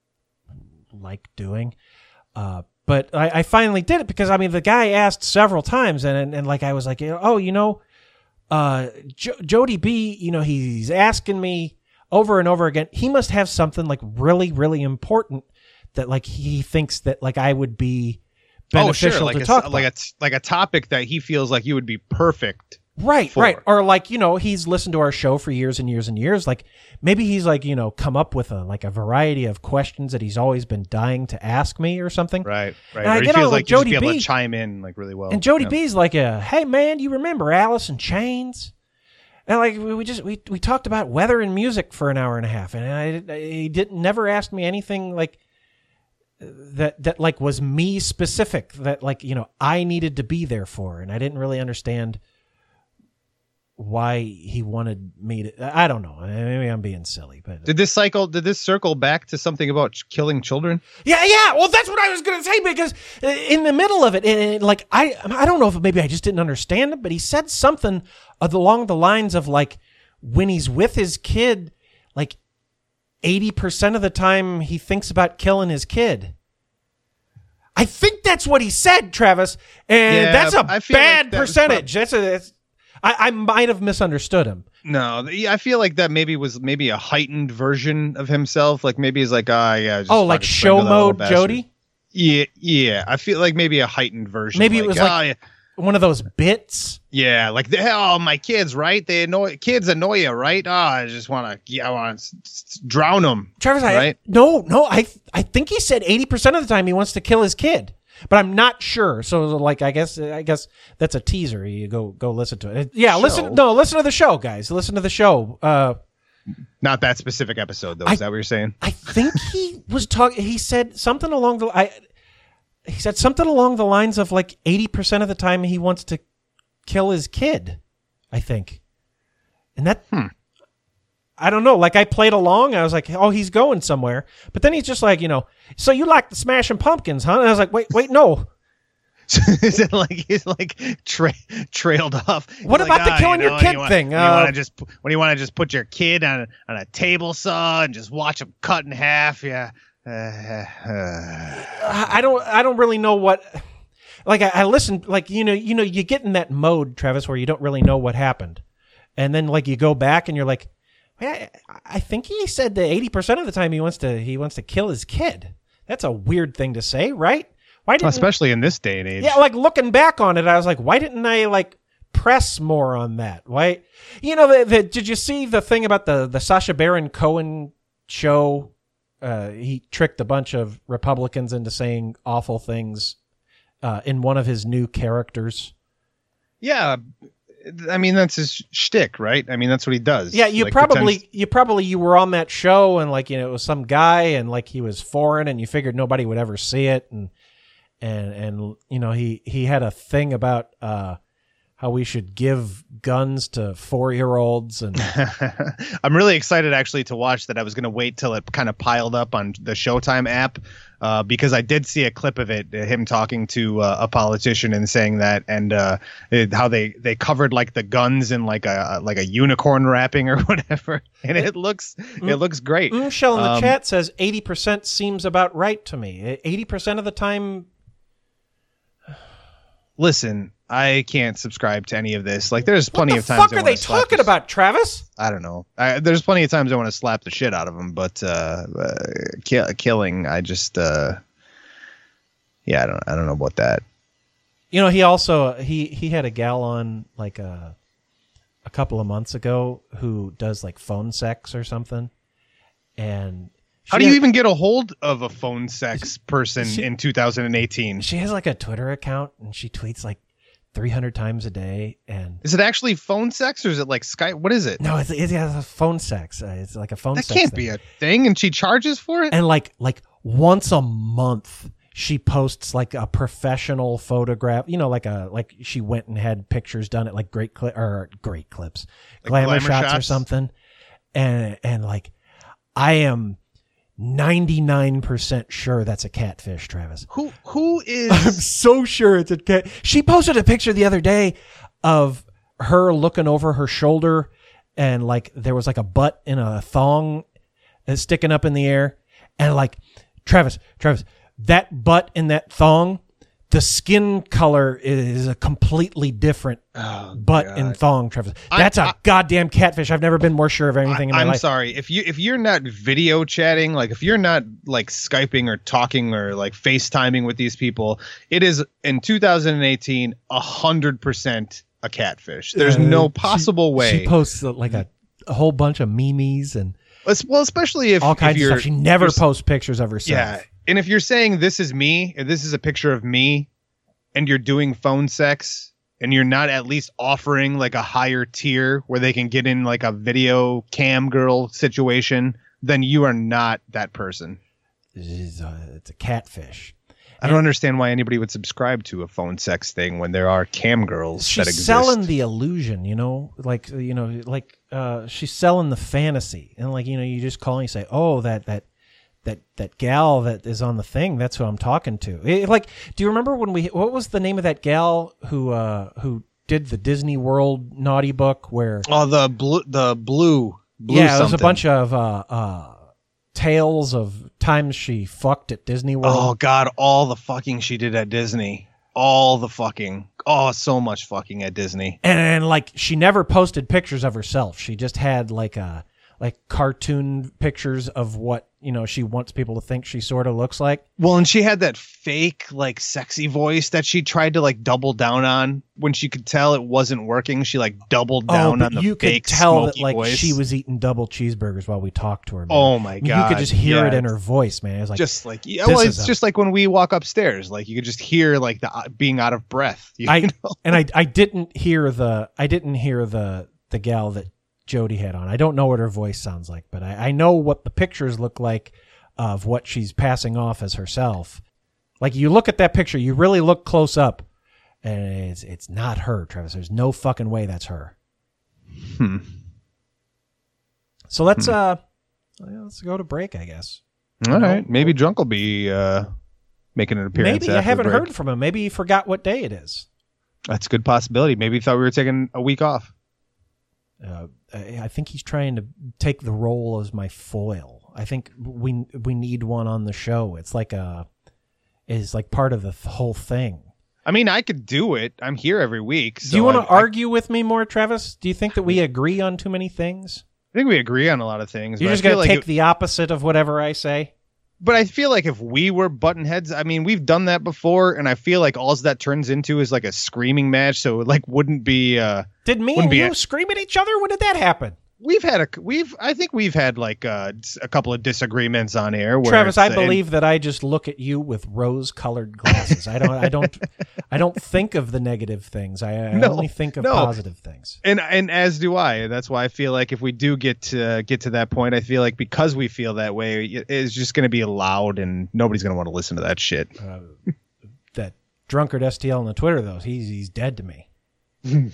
like doing. Uh, But I, I finally did it because, I mean, the guy asked several times, and and, and like I was like, oh, you know, uh, jo- Jody B, you know, he's asking me over and over again. He must have something like really, really important that like he thinks that like I would be beneficial oh, sure. like to a, talk about. like a like a topic that he feels like you would be perfect. Right, for. right. Or like, you know, he's listened to our show for years and years and years. Like maybe he's like, you know, come up with a like a variety of questions that he's always been dying to ask me or something. Right, right. And I Or he get on feels with like you Jody just be able B. to chime in like really well. And Jody yeah. B's like, a, hey man, you remember Alice in Chains? And like we we just we we talked about weather and music for an hour and a half, and I, I he didn't never asked me anything like that that like was me specific that like you know I needed to be there for, and I didn't really understand why he wanted me to. I don't know. Maybe I'm being silly, but Did this cycle? Did this circle back to something about ch- killing children? Yeah, yeah. Well, that's what I was gonna say because in the middle of it, and like I, I don't know if maybe I just didn't understand it, but he said something along the lines of like when he's with his kid, like eighty percent of the time he thinks about killing his kid. I think that's what he said, Travis, and Yeah, that's a I feel like bad that was percentage. That's a. That's, I, I might have misunderstood him. No, th- I feel like that maybe was maybe a heightened version of himself. Like maybe he's like, ah, yeah. just Oh, like fucking show strangle that little mode, bastard. Jody. Yeah, yeah. I feel like maybe a heightened version. Maybe it was like- "Ah, yeah. One of those bits. Yeah, like the, oh, my kids, right? They annoy kids annoy you, right? Oh, I just want to, yeah, I want to drown them. Travis, I, Right? no, no, I I think he said eighty percent of the time he wants to kill his kid, but I'm not sure. So like, I guess I guess that's a teaser. You go go listen to it. Yeah, Show? listen. No, listen to the show, guys. Listen to the show. Uh, Not that specific episode, though. I- Is that what you're saying? I think he was talking. He said something along the. I. He said something along the lines of like eighty percent of the time he wants to kill his kid. I think, and that. Hmm. I don't know. Like I played along. I was like, oh, he's going somewhere. But then he's just like, you know, so you like the Smashing Pumpkins, huh? And I was like, wait, wait, no. Is it like he's like tra- trailed off? What He's about like, the "Ah, killing you your know, kid you want, thing? When Uh, you want to just when you want to just put your kid on on a table saw and just watch him cut in half, yeah. Uh, uh, I I don't, I don't really know what. Like I, I listened, like you know, you know, you get in that mode, Travis, where you don't really know what happened, and then like you go back and you're like, I, I think he said that eighty percent of the time he wants to, he wants to kill his kid. That's a weird thing to say, right? Why didn't? especially in this day and age. Yeah, like looking back on it, I was like, why didn't I like press more on that? Why, you know, the, the, did you see the thing about the the Sacha Baron Cohen show? Uh, he tricked a bunch of Republicans into saying awful things uh, in one of his new characters. Yeah, I mean that's his shtick, right? I mean that's what he does. Yeah, you Like, probably pretends- you probably you were on that show and like you know it was some guy and like he was foreign and you figured nobody would ever see it and and and you know he he had a thing about uh how we should give guns to four-year-olds. And I'm really excited actually to watch that. I was going to wait till it kind of piled up on the Showtime app uh, because I did see a clip of it, him talking to uh, a politician and saying that, and uh, it, how they, they covered like the guns in like a like a unicorn wrapping or whatever, and it looks mm, it looks great. Michelle in the um, chat says eighty percent seems about right to me. eighty percent of the time. Listen, I can't subscribe to any of this. Like, there's plenty what of the times. fuck are they talking about, Travis? I don't know. I, there's plenty of times I want to slap the shit out of them, but uh, uh, ki- killing, I just, uh, yeah, I don't, I don't know about that. You know, he also he he had a gal on like a a couple of months ago who does like phone sex or something, and. How do you even get a hold of a phone sex person she, in two thousand eighteen? She has like a Twitter account and she tweets like three hundred times a day. And is it actually phone sex or is it like Skype? What is it? No, it's, it's a phone sex. Uh, it's like a phone that sex. That can't thing. be a thing. And she charges for it? And like like once a month, she posts like a professional photograph. You know, like a like she went and had pictures done at like great clip or great clips, like glamour, glamour shots, shots or something. And and like I am. ninety-nine percent sure that's a catfish, Travis. Who who is I'm so sure it's a cat. She posted a picture the other day of her looking over her shoulder and like there was like a butt in a thong sticking up in the air, and like Travis, Travis, that butt in that thong, the skin color is a completely different oh, butt God. and thong, Travis. That's I, a I, goddamn catfish. I've never been more sure of anything I, in my I'm life. I'm sorry. If you if you're not video chatting, like if you're not like Skyping or talking or like FaceTiming with these people, it is in two thousand eighteen a hundred percent a catfish. There's uh, no possible she, way. She posts like a, a whole bunch of memes and well, especially if all kinds if of stuff. She never posts pictures of herself. Yeah. And if you're saying this is me, and this is a picture of me, and you're doing phone sex, and you're not at least offering like a higher tier where they can get in like a video cam girl situation, then you are not that person. It's a, it's a catfish. I don't and understand why anybody would subscribe to a phone sex thing when there are cam girls she's that exist. Selling the illusion, you know, like you know, like uh, she's selling the fantasy, and like you know, you just call and you say, "Oh, that that." That that gal that is on the thing, that's who I'm talking to. It, like, do you remember when we? What was the name of that gal who uh, who did the Disney World Naughty Book? Where oh, the blue, the blue, blue yeah, something. it was a bunch of uh, uh, tales of times she fucked at Disney World. Oh God, all the fucking she did at Disney, all the fucking, oh, so much fucking at Disney. And, and like, she never posted pictures of herself. She just had like a like cartoon pictures of what, you know, she wants people to think she sort of looks like. Well, and she had that fake, like, sexy voice that she tried to, like, double down on. When she could tell it wasn't working, she, like, doubled down oh, on the you fake, could tell smoky that, like, voice. she was eating double cheeseburgers while we talked to her, man. Oh, my I mean, God. you could just hear yeah. it in her voice, man. It was like, just like, yeah, well, it's just a- like when we walk upstairs. Like, you could just hear, like, the uh, being out of breath. You I, know? And I, I didn't hear the, I didn't hear the, the gal that Jody had on. I don't know what her voice sounds like, but I, I know what the pictures look like of what she's passing off as herself. Like, you look at that picture, you really look close up, and it's it's not her, Travis. There's no fucking way that's her. Hmm. So let's hmm. uh let's go to break, I guess. All you right. know? Maybe Drunk will be uh, making an appearance. Maybe I after haven't the break. heard from him. Maybe he forgot what day it is. That's a good possibility. Maybe he thought we were taking a week off. Uh, I I think he's trying to take the role as my foil. I think we we need one on the show. It's like a is like part of the th- whole thing. I mean, I could do it. I'm here every week. So do you want I, to argue I, with me more, Travis? Do you think that we agree on too many things? I think we agree on a lot of things. You're just going to take it, the opposite of whatever I say? But I feel like if we were button heads, I mean, we've done that before, and I feel like all that turns into is like a screaming match. So it like wouldn't be. Uh, did me and you a- scream at each other? When did that happen? We've had a we've I think we've had like uh, a couple of disagreements on air. Where Travis, I uh, believe and, that I just look at you with rose-colored glasses. I don't I don't I don't think of the negative things. I, I no, only think of no. positive things. And and as do I. That's why I feel like if we do get to get to that point, I feel like because we feel that way, it's just going to be loud and nobody's going to want to listen to that shit. Uh, that drunkard S T L on the Twitter though, he's he's dead to me. W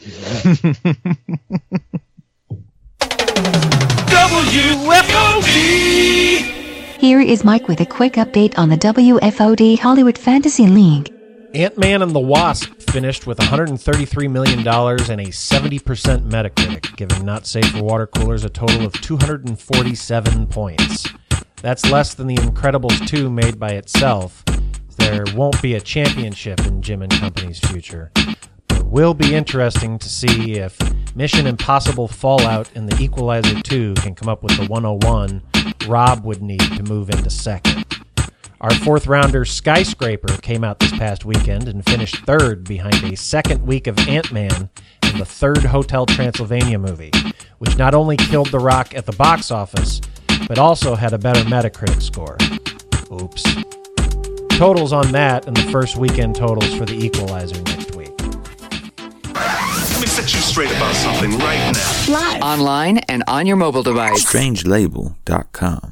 F O D! Here is Mike with a quick update on the W F O D Hollywood Fantasy League. Ant-Man and the Wasp finished with one hundred thirty-three million dollars and a seventy percent Metacritic, giving Not Safe for Water Coolers a total of two hundred forty-seven points. That's less than The Incredibles two made by itself. There won't be a championship in Jim and Company's future. But it will be interesting to see if Mission Impossible Fallout and The Equalizer two can come up with the one oh one Rob would need to move into second. Our fourth rounder, Skyscraper, came out this past weekend and finished third behind a second week of Ant-Man and the third Hotel Transylvania movie, which not only killed The Rock at the box office, but also had a better Metacritic score. Oops. Totals on that and the first weekend totals for The Equalizer next week. Let me set you straight about something right now. Live. Online and on your mobile device. strange label dot com.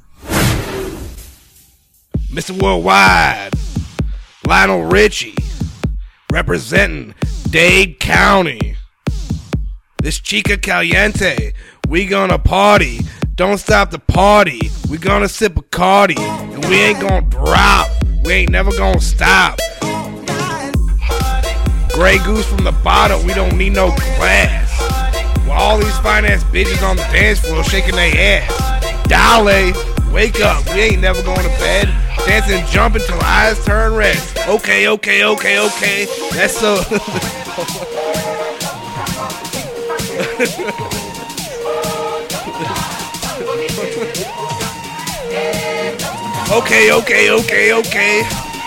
Mister Worldwide, Lionel Richie, representing Dade County. This Chica Caliente, we gonna party. Don't stop the party. We gonna sip a Cardi, and we ain't gonna drop. We ain't never gonna stop. Grey Goose from the bottom, we don't need no class. While all these fine-ass bitches on the dance floor shaking their ass. Dale, wake up, we ain't never going to bed. Dance and jump until eyes turn red. Okay, okay, okay, okay. That's so... okay, okay, okay, okay.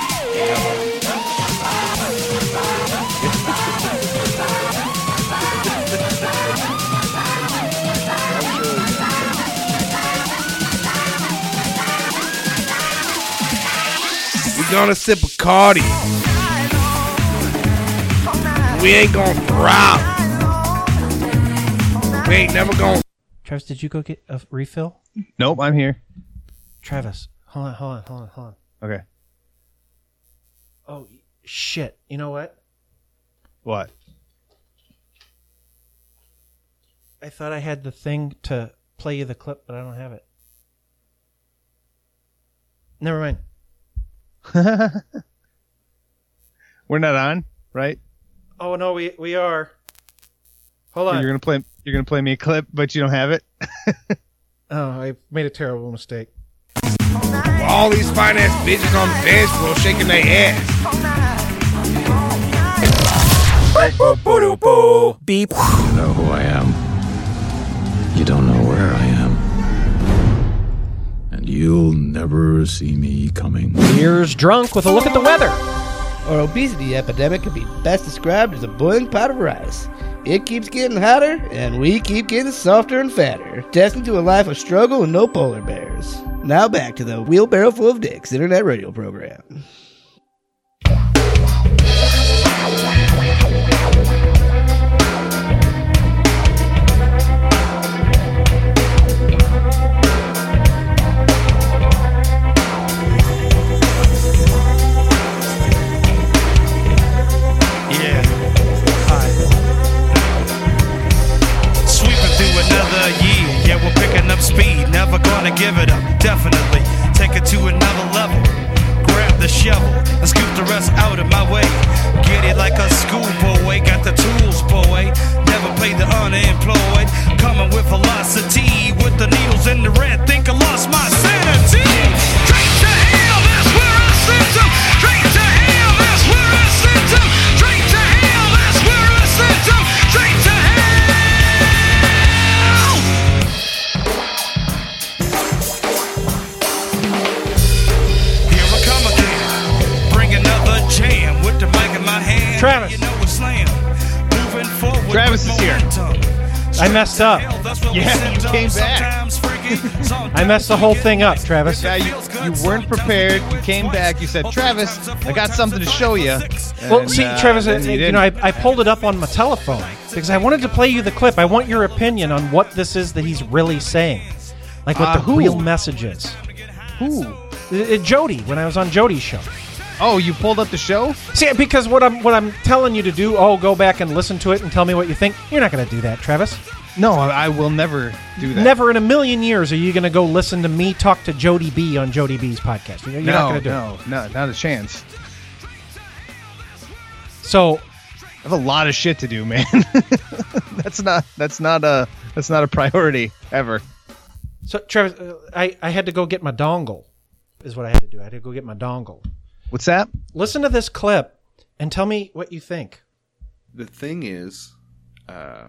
We gonna sip a Cardi. We ain't gonna drop. We ain't never gonna. Travis, did you go get a refill? Nope, I'm here. Travis, hold on, hold on, hold on, hold on. Okay. Oh, shit. You know what? What? I thought I had the thing to play you the clip, but I don't have it. Never mind. We're not on, right? Oh no, we we are. Hold on. You're gonna play. You're gonna play me a clip, but you don't have it. Oh, I made a terrible mistake. All these fine ass bitches on the dance floor shaking their ass. Beep. You know who I am. You don't know where I am. And you'll never see me coming. Here's Drunk with a look at the weather. Our obesity epidemic can be best described as a boiling pot of rice. It keeps getting hotter, and we keep getting softer and fatter, destined to a life of struggle and no polar bears. Now back to the Wheelbarrow Full of Dicks internet radio program. Speed, never gonna give it up, definitely take it to another level. Grab the shovel and scoop the rest out of my way. Get it like a schoolboy, got the tools, boy. Never play the unemployed. Coming with velocity, with the needles in the red. Think I lost my sanity. Straight to hell, that's where I sent them. Straight to hell, that's where I sent them. Straight to hell, that's where I sent them. Straight to hell. Jam with the mic in my hand. Travis. You know it's slam. Moving forward. Travis is here. I messed up. Yeah, you came back. I messed the whole thing up, Travis. Yeah, you, you weren't prepared. You came back. You said, Travis, I got something to show you. Well, And, see, uh, Travis, then you, you you know, I, I pulled it up on my telephone because I wanted to play you the clip. I want your opinion on what this is that he's really saying. Like what Uh, the who? real message is. Who? Uh, uh, Jody, when I was on Jody's show. Oh, you pulled up the show? See, because what I'm what I'm telling you to do, oh, go back and listen to it and tell me what you think. You're not going to do that, Travis. No, I will never do that. Never in a million years are you going to go listen to me talk to Jody B on Jody B's podcast. You're no, not going to do no, it. No, not a chance. So, I have a lot of shit to do, man. that's not that's not a that's not a priority ever. So, Travis, uh, I I had to go get my dongle. Is what I had to do. I had to go get my dongle. What's that? Listen to this clip and tell me what you think. The thing is, uh,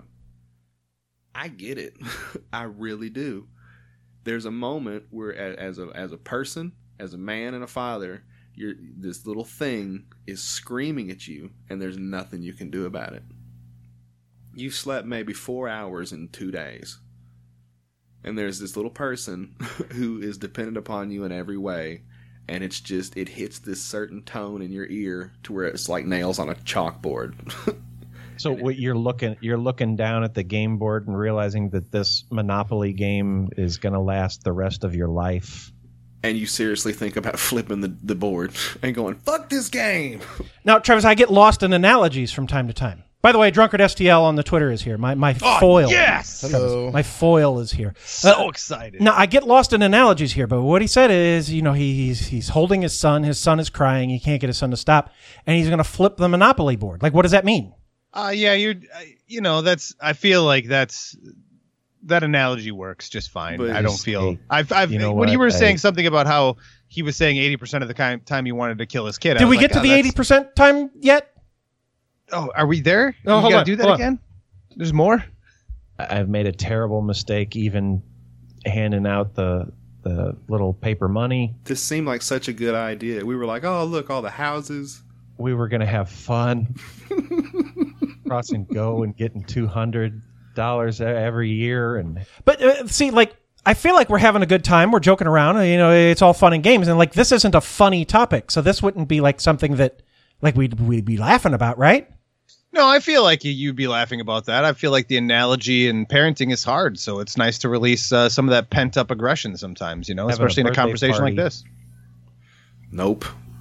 I get it. I really do. There's a moment where, as a as a person, as a man and a father, you're this little thing is screaming at you, and there's nothing you can do about it. You've slept maybe four hours in two days, and there's this little person who is dependent upon you in every way. And it's just, it hits this certain tone in your ear to where it's like nails on a chalkboard. So what you're looking, you're looking down at the game board and realizing that this Monopoly game is going to last the rest of your life. And you seriously think about flipping the, the board and going, fuck this game. Now, Travis, I get lost in analogies from time to time. By the way, Drunkard S T L on the Twitter is here. My my oh, foil. Yes. Travis, my foil is here. So uh, excited. Now I get lost in analogies here, but what he said is, you know, he's he's holding his son. His son is crying. He can't get his son to stop, and he's going to flip the Monopoly board. Like, what does that mean? Uh, yeah, you're. Uh, you know, that's. I feel like that's. That analogy works just fine. But I don't feel. Hey, I've. I've. You know when what? you were I, saying something about how he was saying eighty percent of the time, time he wanted to kill his kid. Did we like, get to oh, the eighty percent time yet? Oh, are we there? No, you hold gotta on, do that hold again? On. There's more? I've made a terrible mistake even handing out the the little paper money. This seemed like such a good idea. We were like, oh, look, all the houses. We were going to have fun. Cross and go and getting two hundred dollars every year. and But uh, see, like, I feel like we're having a good time. We're joking around. You know, it's all fun and games. And, like, this isn't a funny topic. So this wouldn't be, like, something that, like, we'd, we'd be laughing about, right? No, I feel like you'd be laughing about that. I feel like the analogy in parenting is hard, so it's nice to release uh, some of that pent-up aggression sometimes, you know, Having especially a in a conversation party. like this. Nope.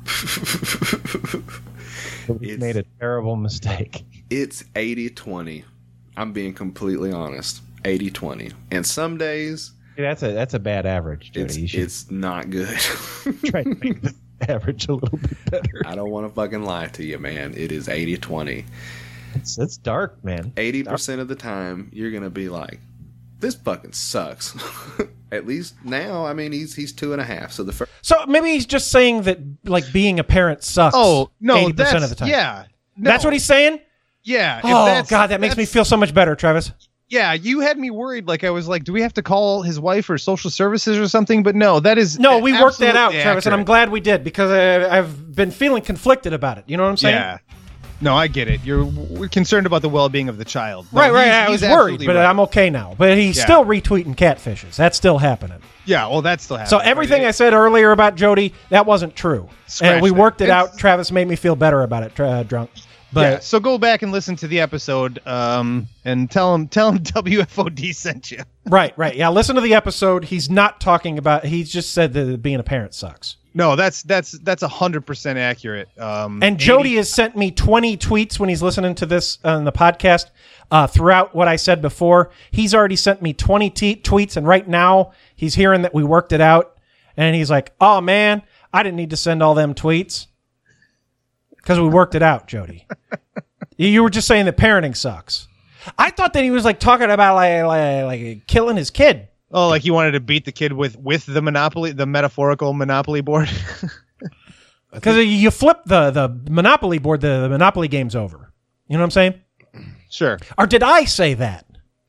We made a terrible mistake. It's eighty twenty. I'm being completely honest. eighty twenty. And some days... Yeah, that's a that's a bad average, Jody. It's, it's not good. Try to make the average a little bit better. I don't want to fucking lie to you, man. It is eighty twenty. It's, it's dark, man. eighty percent of the time, you're going to be like, this fucking sucks. At least now, I mean, he's he's two and a half. So the first. So maybe he's just saying that, like, being a parent sucks. Oh, no, eighty percent of the time. Yeah. No. That's what he's saying? Yeah. Oh, that's, God, that makes me feel so much better, Travis. Yeah, you had me worried. Like, I was like, do we have to call his wife or social services or something? But no, that is No, we worked that out, accurate. Travis, and I'm glad we did because I, I've been feeling conflicted about it. You know what I'm saying? Yeah. No, I get it. You're we're concerned about the well-being of the child. No, right, right. he's- I he's was worried, but right. I'm okay now. But he's Yeah. still retweeting catfishes. That's still happening. Yeah, well, that's still happening. So everything I said earlier about Jody, that wasn't true. Scratch and we that. worked it It's- out. Travis made me feel better about it, uh, drunk. But yeah, so go back and listen to the episode um, and tell him tell him W F O D sent you. Right, right. Yeah, listen to the episode. He's not talking about, he's just said that being a parent sucks. No, that's that's that's one hundred percent accurate. Um, And Jody has sent me twenty tweets when he's listening to this on the podcast uh, throughout what I said before. He's already sent me twenty t- tweets, and right now he's hearing that we worked it out, and he's like, oh, man, I didn't need to send all them tweets because we worked it out, Jody. You were just saying that parenting sucks. I thought that he was like talking about like, like, like killing his kid. Oh, like he wanted to beat the kid with, with the Monopoly, the metaphorical Monopoly board? Because you flip the, the Monopoly board, the, the Monopoly game's over. You know what I'm saying? Sure. Or did I say that?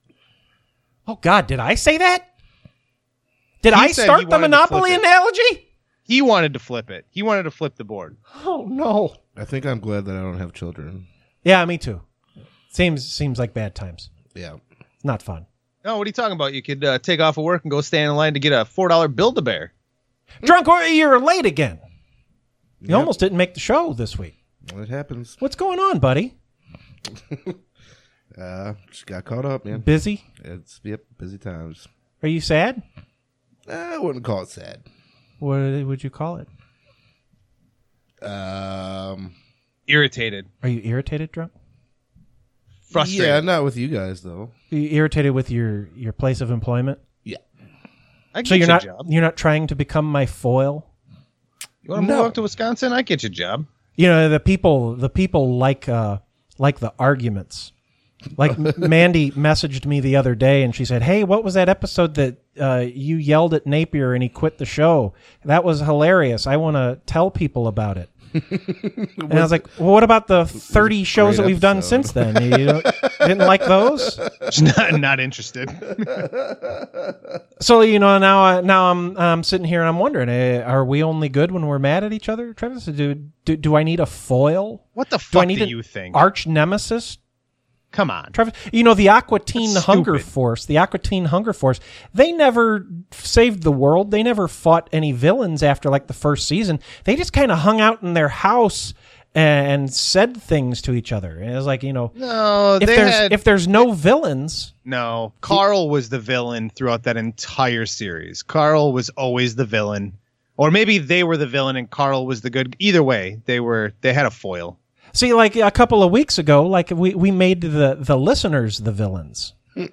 Oh, God, did I say that? Did He I said start he the wanted to Monopoly flip it. analogy? He wanted to flip it. He wanted to flip the board. Oh, no. I think I'm glad that I don't have children. Yeah, me too. Seems seems like bad times. Yeah. It's not fun. No, what are you talking about? You could uh, take off of work and go stand in line to get a four dollar Build-A-Bear. Drunk, or you're late again. You Yep. almost didn't make the show this week. Well, it happens. What's going on, buddy? uh, just got caught up, man. Busy? It's yep, busy times. Are you sad? I wouldn't call it sad. What would you call it? Um, Irritated. Are you irritated, drunk? Frustrated. Yeah, not with you guys though. Are you irritated with your, your place of employment? Yeah. I get So you're you a not job. you're not trying to become my foil? You want to move up to Wisconsin? I get you a job. You know, the people the people like uh like the arguments. Like M- Mandy messaged me the other day and she said, "Hey, what was that episode that uh, you yelled at Napier and he quit the show? That was hilarious. I want to tell people about it." And I was like, well, "What about the thirty shows that we've done since then? You don't- didn't like those?" not, not interested. So you know now, I, now I'm I'm sitting here and I'm wondering, uh, are we only good when we're mad at each other, Travis? Do do, do I need a foil? What the do fuck I need do an you think? arch nemesis? Come on, Travis. You know the Aqua Teen That's Hunger stupid. Force. The Aqua Teen Hunger Force. They never saved the world. They never fought any villains after like the first season. They just kind of hung out in their house and said things to each other. And it was like, you know, No, if they there's had- if there's no villains, No, Carl was the villain throughout that entire series. Carl was always the villain. Or maybe they were the villain and Carl was the good. Either way, they were they had a foil. see, like a couple of weeks ago, like we, we made the, the listeners the villains.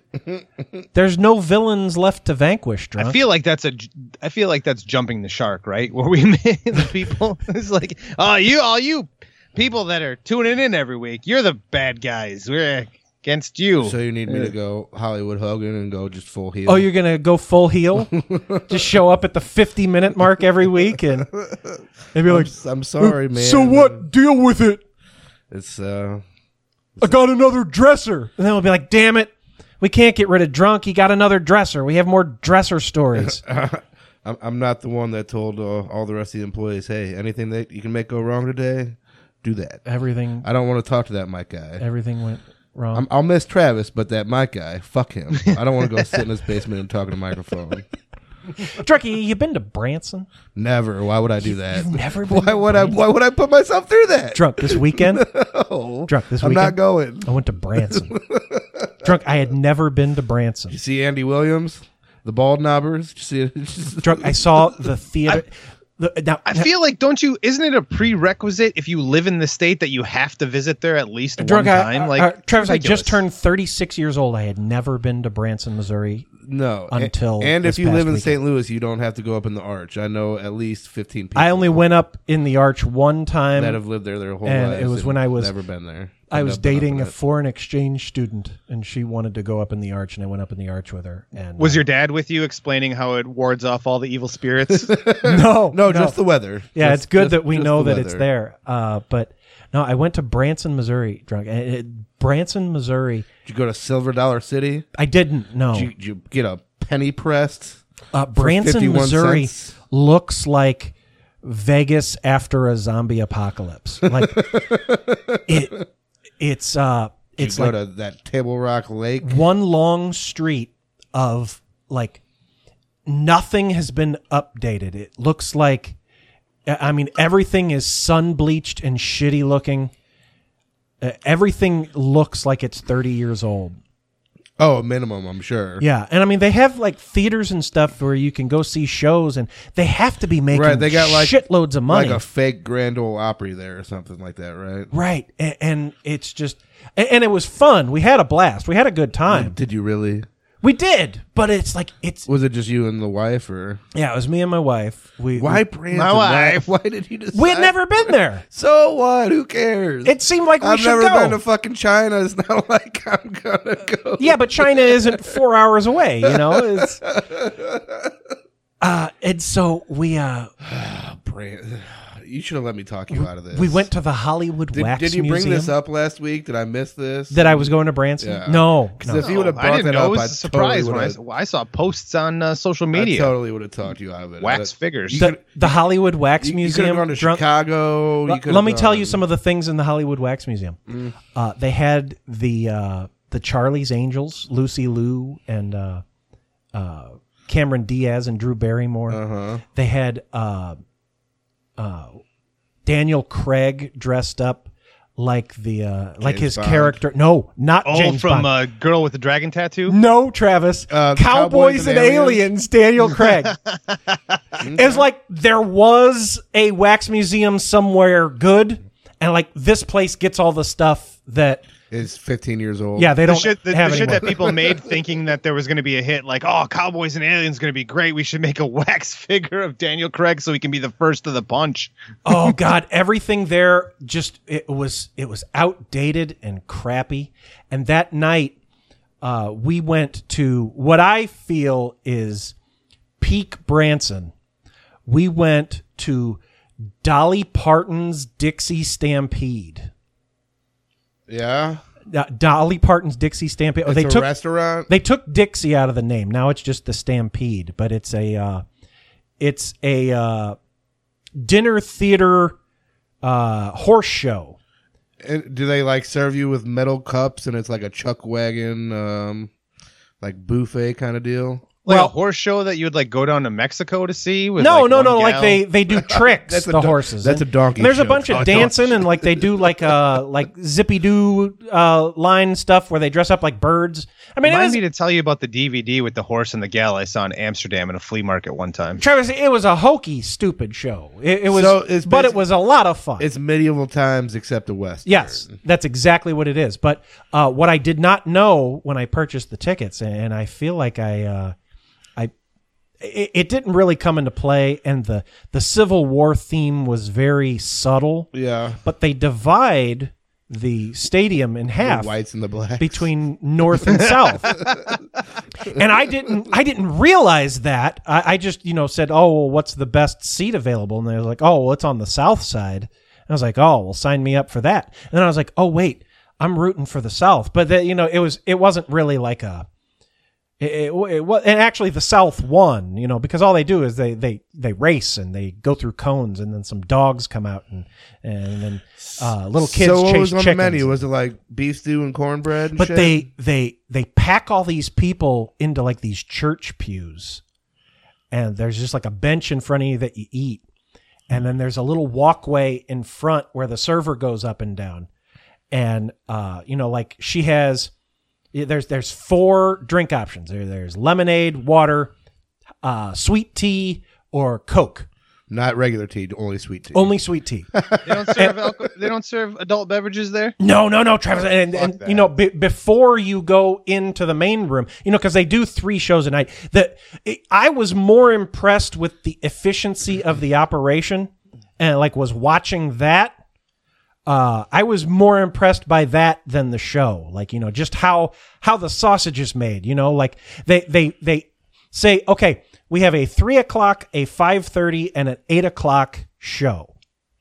There's no villains left to vanquish, drunk. I feel like that's a I feel like that's jumping the shark, right? Where we made the people it's like, "Oh, you all you people that are tuning in every week, you're the bad guys. We're against you." So you need me to go Hollywood Hogan and go just full heel? Oh, you're gonna go full heel? Just show up at the fifty minute mark every week and maybe I'm, like, I'm sorry, man. "So what? Deal with it. It's uh, I got another dresser." And then we'll be like, "Damn it, we can't get rid of drunk. He got another dresser. We have more dresser stories." I'm I'm not the one that told uh, all the rest of the employees, "Hey, anything that you can make go wrong today, do that." Everything. I don't want to talk to that Mike guy. Everything went wrong. I'm, I'll miss Travis, but that Mike guy, fuck him. I don't want to go sit in his basement and talk to a microphone. Drunky, you been to Branson? Never. Why would I do that? You've never been Why to would I? Branson? Why would I put myself through that? Drunk this weekend? No. Drunk this I'm weekend? not going. I went to Branson. Drunk, I had never been to Branson. You see Andy Williams, the bald knobbers? You see? Drunk, I saw the theater. The, now, I feel like don't you isn't it a prerequisite if you live in the state that you have to visit there at least Drunk, one I- time? I- Like uh, Travis, I ridiculous. just turned thirty-six years old. I had never been to Branson, Missouri. No. Until and this if you past live in weekend. Saint Louis, you don't have to go up in the Arch. I know at least fifteen people I only went up in the Arch one time. that have lived there their whole and lives. it was when I was never been there. I I've was never been up dating in a it. foreign exchange student, and she wanted to go up in the Arch, and I went up in the Arch with her. And Was uh, your dad with you explaining how it wards off all the evil spirits? no, No, just the weather. Yeah, Just- it's good just- that we just know the that it's weather. there. Uh, but no, I went to Branson, Missouri. Drunk. And it, Branson, Missouri. Did you go to Silver Dollar City? I didn't. No. Did you, did you get a penny pressed? Uh, for Branson, fifty-one Missouri cents? looks like Vegas after a zombie apocalypse. Like it, it's uh, Did it's you go like to that Table Rock Lake? one long street of like nothing has been updated. It looks like, I mean, everything is sun bleached and shitty looking. Uh, everything looks like it's thirty years old. Oh, a minimum, I'm sure. Yeah, and I mean they have like theaters and stuff where you can go see shows, and they have to be making Right, they got like shitloads of money. like a fake Grand Ole Opry there or something like that, right? Right, and, and it's just, and, and it was fun. We had a blast. We had a good time. Did you really? We did, but it's like it's. Was it just you and the wife, or Yeah, it was me and my wife. We why we, Branson? My wife. Why, why did you decide? we had never been there. So what? Who cares? It seemed like we I've should never go. been to fucking China. It's not like I'm gonna go. Yeah, but China isn't four hours away. You know, it's. Uh, and so we uh Bran- You should have let me talk you out of this. we went to the Hollywood Did, Wax did you bring Museum. this up last week? Did I miss this? That I was going to Branson? Yeah. No, 'Cause no. if you would have I brought didn't that know. up, It was I a surprise totally when I, would've- I saw posts on uh, social I media. totally would have talked you out of it. Wax I- figures. You the, could- the Hollywood Wax you, you Museum. could have gone to drunk- Chicago. You Let, could've let me tell gone- you some of the things in the Hollywood Wax Museum. Mm. Uh, they had the uh, the Charlie's Angels, Lucy Liu and uh, uh, Cameron Diaz and Drew Barrymore. Uh-huh. They had uh, uh, Daniel Craig dressed up like the uh, like James his Bond. character. No, not Oh, James from Bond. uh, Girl with the Dragon Tattoo? No, Travis. Uh, Cowboys, and aliens. Daniel Craig. It was like there was a wax museum somewhere good, and like this place gets all the stuff that is fifteen years old. Yeah, they the don't shit, the, have the shit anymore. that people made thinking that there was going to be a hit, like, oh, Cowboys and Aliens going to be great. We should make a wax figure of Daniel Craig so he can be the first of the bunch. Oh God, everything there just it was it was outdated and crappy. And that night, uh, we went to what I feel is peak Branson. We went to Dolly Parton's Dixie Stampede. Yeah. Uh, Dolly Parton's Dixie Stampede. Oh, It's they a took restaurant? They took Dixie out of the name. Now it's just the Stampede, but it's a uh, it's a uh, dinner theater uh, horse show. And do they like serve you with metal cups and it's like a chuck wagon, um, like buffet kind of deal? Like Well- a horse show that you would like go down to Mexico to see? With No, like no, one no. Like gal? they, they do tricks. That's a the do- horses. that's And- a donkey and there's a show. bunch Oh, of donkey dancing and like they do like uh like zippy doo uh line stuff where they dress up like birds. I mean, it Remind was, me to tell you about the D V D with the horse and the gal I saw in Amsterdam in a flea market one time. Travis, it was a hokey, stupid show. It, it was, So it's but it basi- was a lot of fun. It's medieval times except a western. Yes, that's exactly what it is. But uh, what I did not know when I purchased the tickets, and I feel like I, uh, I, it, it didn't really come into play, and the the Civil War theme was very subtle. Yeah. But they divide the stadium in half, The whites and the blacks. between north and south. And I didn't, I didn't realize that. I, I just, you know, said, "Oh, well, what's the best seat available?" And they were like, "Oh, well, it's on the south side." And I was like, "Oh, well, sign me up for that." And then I was like, "Oh, wait, I'm rooting for the South." But the, you know, it was, it wasn't really like a, it, it, it was, and actually the South won, you know, because all they do is they, they, they race and they go through cones, and then some dogs come out and, and then uh, little kids So what chase was on chickens. the menu? Was it like beef stew and cornbread? And But shit? they they they pack all these people into like these church pews, and there's just like a bench in front of you that you eat, and then there's a little walkway in front where the server goes up and down, and uh, you know, like she has there's there's four drink options. There there's lemonade, water, uh, sweet tea, or Coke. Not regular tea, only sweet tea. Only sweet tea. They don't serve alco- they don't serve adult beverages there? No, no, no, Travis. And, Fuck and that. you know, be, before you go into the main room, you know, because they do three shows a night. That I was more impressed with the efficiency of the operation, and like was watching that. Uh, I was more impressed by that than the show. Like, you know, just how how the sausage is made. You know, like they they they say, okay, we have a three o'clock, a five thirty, and an eight o'clock show,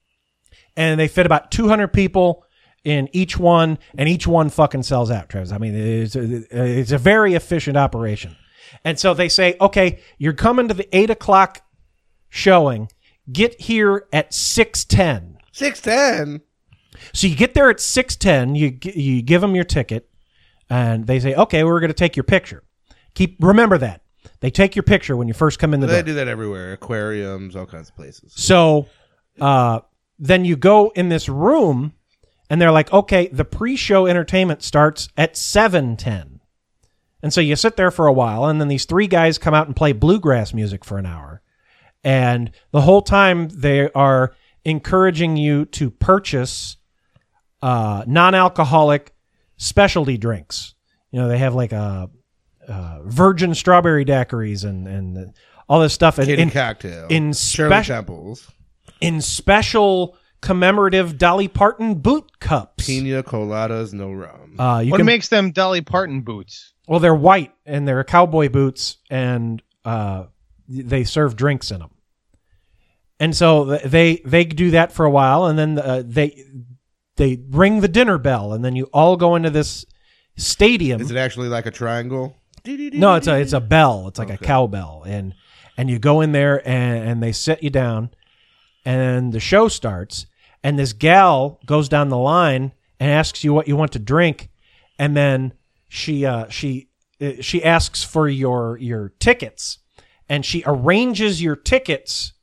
and they fit about two hundred people in each one, and each one fucking sells out, Travis. I mean, it's a, it's a very efficient operation. And so they say, okay, you're coming to the eight o'clock showing. Get here at six ten. six ten? So you get there at six ten, you gi- you give them your ticket, and they say, okay, we're going to take your picture. Keep remember that. They take your picture when you first come in the They door. do that everywhere. Aquariums, all kinds of places. So uh, then you go in this room, and they're like, okay, the pre-show entertainment starts at seven ten. And so you sit there for a while, and then these three guys come out and play bluegrass music for an hour. And the whole time they are encouraging you to purchase uh, non-alcoholic specialty drinks. You know, they have like a, uh virgin strawberry daiquiris and, and all this stuff. And Kitty in, cocktail. In Shirley special Temples. in special commemorative Dolly Parton boot cups. Pina coladas, no rum. Uh, you what can, makes them Dolly Parton boots? well, they're white and they're cowboy boots, and uh, they serve drinks in them. And so th- they they do that for a while, and then uh, they they ring the dinner bell, and then you all go into this stadium. Is it actually like a triangle? No, it's a it's a bell. It's like Okay. a cowbell, and and you go in there and, and they sit you down, and the show starts, and this gal goes down the line and asks you what you want to drink, and then she uh, she uh, she asks for your your tickets, and she arranges your tickets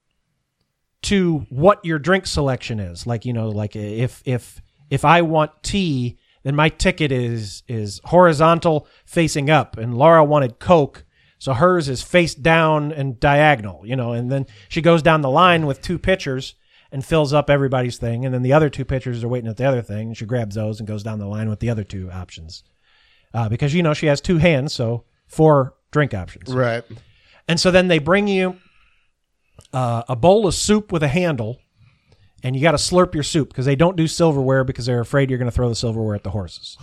to what your drink selection is. Like, you know, like if if if I want tea, then my ticket is is horizontal facing up, and Laura wanted Coke, So hers is face down and diagonal, you know, and then she goes down the line with two pitchers and fills up everybody's thing. And then the other two pitchers are waiting at the other thing. And she grabs those and goes down the line with the other two options. Uh, because, you know, she has two hands, so four drink options. Right. And so then they bring you uh, a bowl of soup with a handle, and you got to slurp your soup because they don't do silverware because they're afraid you're going to throw the silverware at the horses.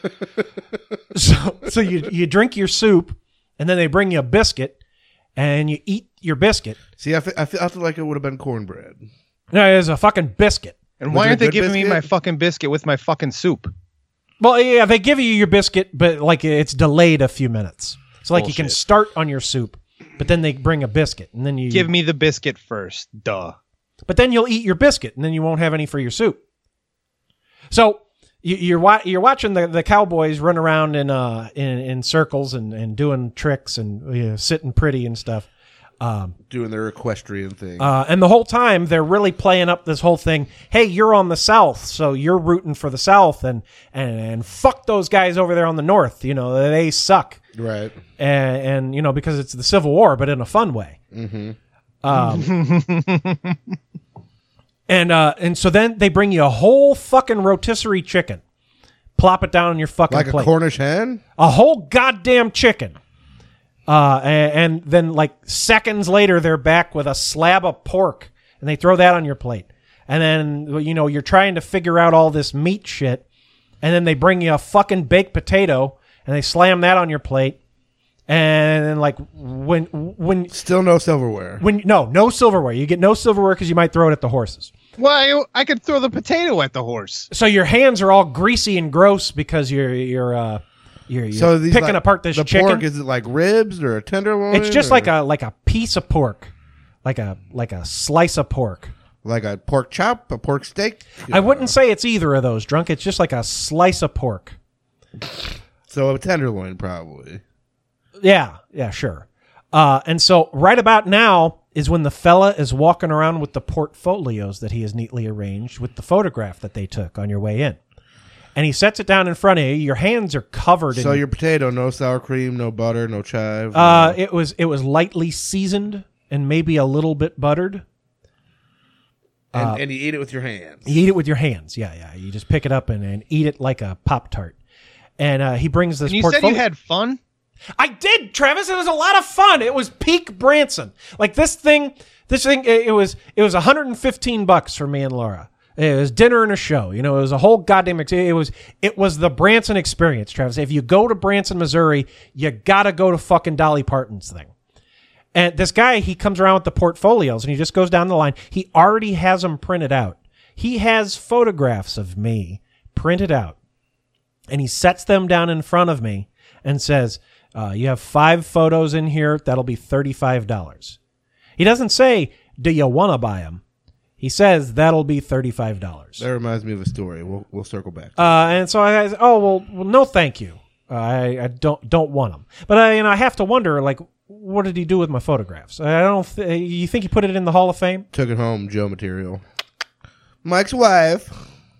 so so you, you drink your soup, and then they bring you a biscuit, and you eat your biscuit. See, I feel, I feel, I feel like it would have been cornbread. No, it was a fucking biscuit. And why aren't they giving biscuit? me my fucking biscuit with my fucking soup? Well, yeah, they give you your biscuit, but like it's delayed a few minutes. So like Bullshit. you can start on your soup, but then they bring a biscuit, and then you give me the biscuit first. Duh. But then you'll eat your biscuit, and then you won't have any for your soup. So you, you're wa- you're watching the, the cowboys run around in uh in, in circles and, and doing tricks and you know, sitting pretty and stuff. Um, Doing their equestrian thing. Uh, and the whole time, they're really playing up this whole thing. Hey, you're on the South, so you're rooting for the South, and, and, and fuck those guys over there on the North. You know, they suck. Right. And, and you know, because it's the Civil War, but in a fun way. Mm-hmm. Um, and, uh, and so then they bring you a whole fucking rotisserie chicken. Plop it down on your fucking like plate. Like a Cornish hen? A whole goddamn chicken. Uh, and, and then like seconds later, they're back with a slab of pork and they throw that on your plate. And then, you know, you're trying to figure out all this meat shit. And then they bring you a fucking baked potato and they slam that on your plate. And then like when, when still no silverware, when, no, no silverware. You get no silverware because you might throw it at the horses. Well, I, I could throw the potato at the horse. So your hands are all greasy and gross because you're, you're, uh, You're, you're so these, picking like, apart this the chicken. pork, is it like ribs or a tenderloin? It's just or? like a like a piece of pork, like a like a slice of pork, like a pork chop, a pork steak. I wouldn't say it's either of those, drunk. It's just like a slice of pork. So a tenderloin, probably. Yeah, yeah, sure. Uh, and so right about now is when the fella is walking around with the portfolios that he has neatly arranged with the photograph that they took on your way in. And he sets it down in front of you. Your hands are covered so in... So your potato, no sour cream, no butter, no chive? Uh, no... It was it was lightly seasoned and maybe a little bit buttered. And, uh, and you eat it with your hands? You eat it with your hands, yeah, yeah. You just pick it up and, and eat it like a Pop-Tart. And uh, he brings this and you portfolio... said you had fun? I did, Travis. It was a lot of fun. It was peak Branson. Like this thing, this thing, it, it was it was one hundred fifteen bucks for me and Laura. It was dinner and a show. You know, it was a whole goddamn. It was it was the Branson experience, Travis. If you go to Branson, Missouri, you gotta go to fucking Dolly Parton's thing. And this guy, he comes around with the portfolios and he just goes down the line. He already has them printed out. He has photographs of me printed out, and he sets them down in front of me and says, uh, "You have five photos in here. That'll be thirty-five dollars." He doesn't say, "Do you want to buy them?" He says that'll be thirty-five dollars. That reminds me of a story. We'll we'll circle back. Uh, and so I, I oh well, well, no, thank you. Uh, I, I don't don't want them. But I, you know, I have to wonder, like, what did he do with my photographs? I don't. Th- you think he put it in the Hall of Fame? Took it home, Joe material. Mike's wife.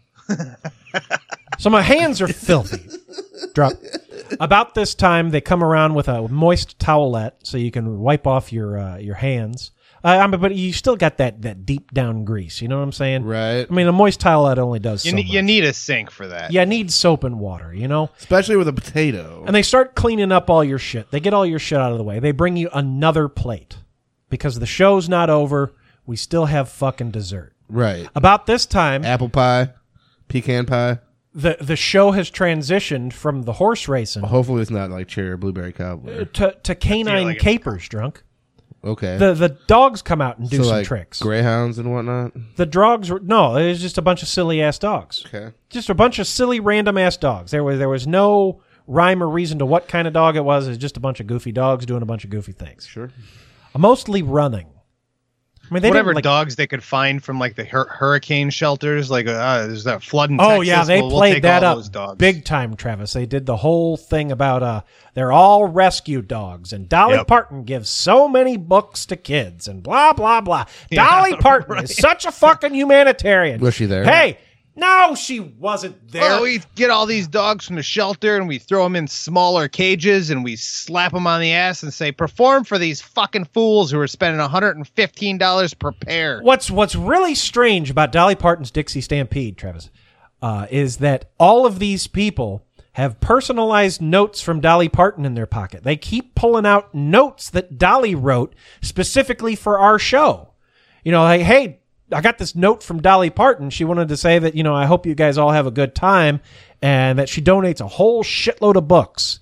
So my hands are filthy. Drop. About this time, they come around with a moist towelette so you can wipe off your uh, your hands. Uh, I mean, but you still got that, that deep down grease. You know what I'm saying? Right. I mean, a moist towelette only does you so need, much. You need a sink for that. You need soap and water, you know? Especially with a potato. And they start cleaning up all your shit. They get all your shit out of the way. They bring you another plate. Because the show's not over, we still have fucking dessert. Right. About this time... Apple pie, pecan pie. The the show has transitioned from the horse racing... Well, hopefully it's not like cherry or blueberry cobbler. To, to canine like capers, drunk. Okay. The the dogs come out and do so some like tricks. Greyhounds and whatnot? The dogs were no, it was just a bunch of silly ass dogs. Okay. Just a bunch of silly random ass dogs. There was there was no rhyme or reason to what kind of dog it was. It was just a bunch of goofy dogs doing a bunch of goofy things. Sure. Mostly running. I mean, they whatever like, dogs they could find from like the hur- hurricane shelters, like uh, there's that flood in oh Texas. yeah, they we'll, played we'll take that all up those dogs. big time, Travis. They did the whole thing about uh, they're all rescue dogs, and Dolly Yep. Parton gives so many books to kids, and blah blah blah. Yeah, Dolly Parton right. is such a fucking humanitarian. Was she there? Hey, No, she wasn't there. Oh, we get all these dogs from the shelter and we throw them in smaller cages and we slap them on the ass and say, perform for these fucking fools who are spending one hundred fifteen dollars per pair. What's what's really strange about Dolly Parton's Dixie Stampede, Travis, uh, is that all of these people have personalized notes from Dolly Parton in their pocket. They keep pulling out notes that Dolly wrote specifically for our show. You know, like, hey, I got this note from Dolly Parton. She wanted to say that, you know, I hope you guys all have a good time and that she donates a whole shitload of books.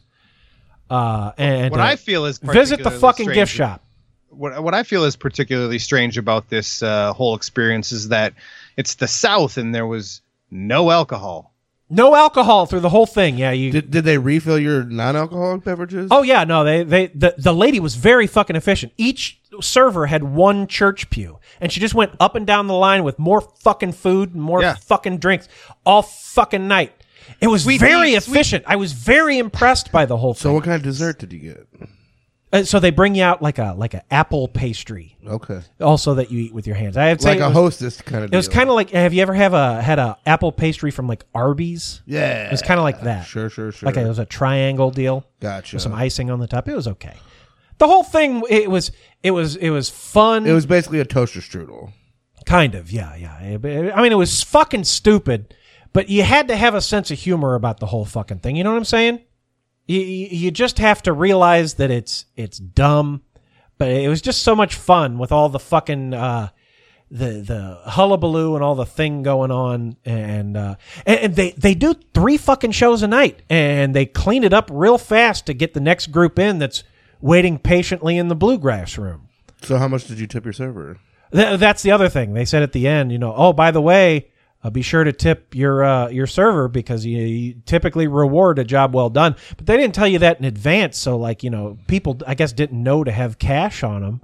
Uh, and what uh, I feel is visit the fucking strange. gift shop. What, what I feel is particularly strange about this uh, whole experience is that it's the South and there was no alcohol. No alcohol through the whole thing. Yeah, you Did, did they refill your non-alcoholic beverages? Oh yeah, no, they they the, the lady was very fucking efficient. Each server had one church pew, and she just went up and down the line with more fucking food and more Yeah. fucking drinks all fucking night. It was Sweet very tea, efficient. I was very impressed by the whole thing. So what kind of dessert did you get? Uh, so they bring you out like a like an apple pastry, Okay. also that you eat with your hands. I would say Like it a was- hostess kind of It was deal. kind of like, have you ever have a had a apple pastry from like Arby's? Yeah. It was kind of like that. Sure, sure, sure. Like a, it was a triangle deal. Gotcha. With some icing on the top. It was okay. The whole thing, it was it was it was fun. It was basically a toaster strudel. Kind of, yeah, yeah. I mean, it was fucking stupid, but you had to have a sense of humor about the whole fucking thing. You know what I'm saying? You you you just have to realize that it's it's dumb, but it was just so much fun with all the fucking uh, the the hullabaloo and all the thing going on, and uh, and, and they they do three fucking shows a night, and they clean it up real fast to get the next group in that's waiting patiently in the bluegrass room. So how much did you tip your server? Th- that's the other thing. They said at the end, you know, oh, by the way, uh, be sure to tip your uh, your server because you, you typically reward a job well done. But they didn't tell you that in advance. So, like, you know, people, I guess, didn't know to have cash on them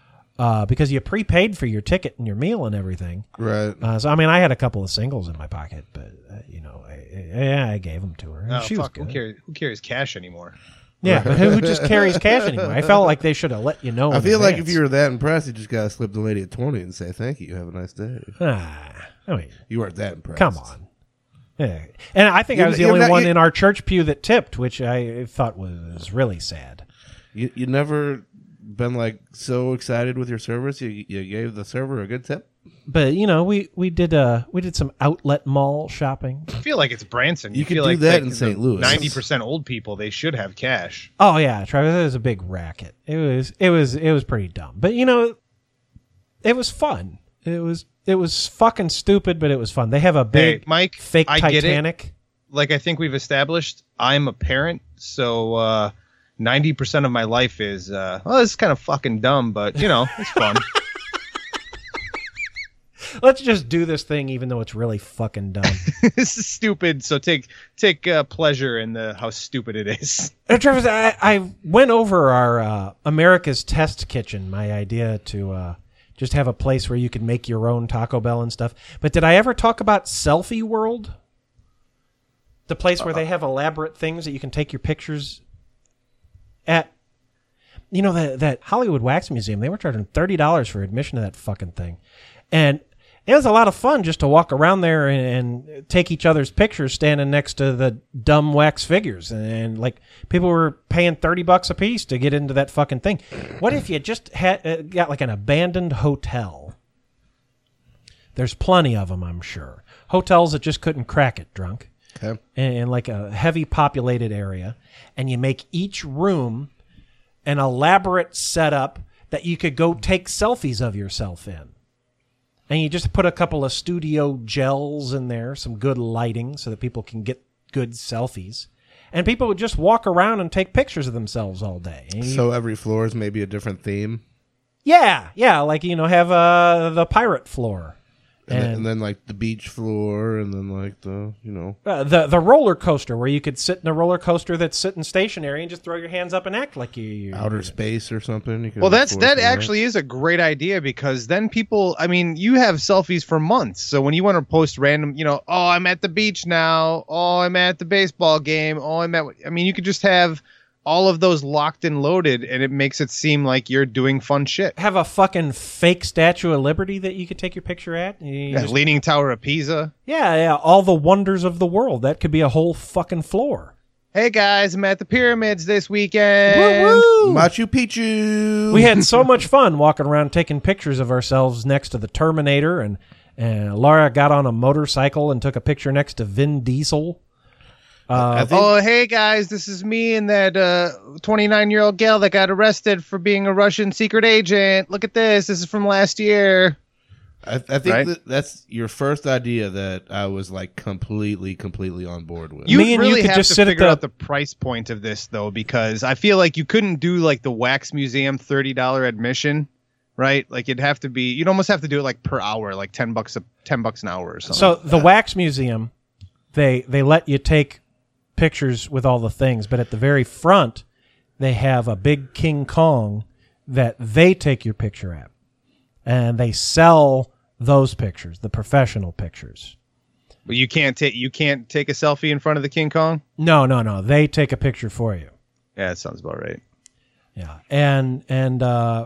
uh, because you prepaid for your ticket and your meal and everything. Right. Uh, so, I mean, I had a couple of singles in my pocket, but, uh, you know, I, I, I gave them to her. Oh, she fuck, was who good. carries, who carries cash anymore? Yeah, but who just carries cash anymore? I felt like they should have let you know. I in feel like if advance. you were that impressed, you just gotta slip the lady a twenty and say thank you. Have a nice day. Ah, I mean, you weren't that impressed. Come on. Yeah. And I think You- I was the you're only not- one you- in our church pew that tipped, which I thought was really sad. You you never been like so excited with your service you you gave the server a good tip? But you know, we we did uh we did some outlet mall shopping. I feel like it's Branson. You could feel do like that like in Saint Louis. Ninety percent old people, they should have cash. Oh yeah, Travis, it was a big racket. It was it was it was pretty dumb. But you know, it was fun. It was it was fucking stupid, but it was fun. They have a big Hey, Mike, fake I get it. Titanic. Like I think we've established, I'm a parent, so uh, ninety percent of my life is, uh, well, this is kind of fucking dumb, but you know, it's fun. Let's just do this thing, even though it's really fucking dumb. This is stupid, so take take uh, pleasure in the how stupid it is. Uh, Travis, I, I went over our uh, America's Test Kitchen, my idea to uh, just have a place where you could make your own Taco Bell and stuff. But did I ever talk about Selfie World? The place where they have elaborate things that you can take your pictures at. You know, that that Hollywood Wax Museum, they were charging thirty dollars for admission to that fucking thing. And it was a lot of fun just to walk around there and, and take each other's pictures standing next to the dumb wax figures. And, and like people were paying thirty bucks a piece to get into that fucking thing. What if you just had uh, got like an abandoned hotel? There's plenty of them, I'm sure. Hotels that just couldn't crack it drunk. Okay. In, in like a heavy populated area. And you make each room an elaborate setup that you could go take selfies of yourself in. And you just put a couple of studio gels in there, some good lighting so that people can get good selfies. And people would just walk around and take pictures of themselves all day. And you- So every floor is maybe a different theme. yeah, yeah, like, you know, have uh, the pirate floor. And, then, And- and then like the beach floor, and then like the you know Uh, the the roller coaster where you could sit in a roller coaster that's sitting stationary and just throw your hands up and act like you. you outer space or something. You can Well, that's afford that for actually is a great idea because then people, I mean, you have selfies for months. So when you want to post random, you know, oh, I'm at the beach now. Oh, I'm at the baseball game. Oh, I'm at, I mean, you could just have all of those locked and loaded, and it makes it seem like you're doing fun shit. Have a fucking fake Statue of Liberty that you could take your picture at. You Yeah, just- Leaning Tower of Pisa. yeah, yeah, all the wonders of the world. That could be a whole fucking floor. Hey guys, I'm at the pyramids this weekend. Woo-woo! Machu Picchu. We had so much fun walking around taking pictures of ourselves next to the Terminator, and, and Laura got on a motorcycle and took a picture next to Vin Diesel. Uh, oh, hey guys, this is me and that uh, twenty-nine-year-old gal that got arrested for being a Russian secret agent. Look at this. This is from last year. I, I think Right? that that's your first idea that I was like completely, completely on board with. You Me and you really could have just to sit at figure the- out the price point of this, though, because I feel like you couldn't do like the Wax Museum thirty dollars admission, right? Like it'd have to be, you'd almost have to do it like per hour, like ten bucks a ten bucks an hour or something. So the Wax Museum, they they let you take pictures with all the things, but at the very front, they have a big King Kong that they take your picture at, and they sell those pictures, the professional pictures. But you can't take you can't take a selfie in front of the King Kong. No, no, no. They take a picture for you. Yeah, that sounds about right. Yeah, and and uh,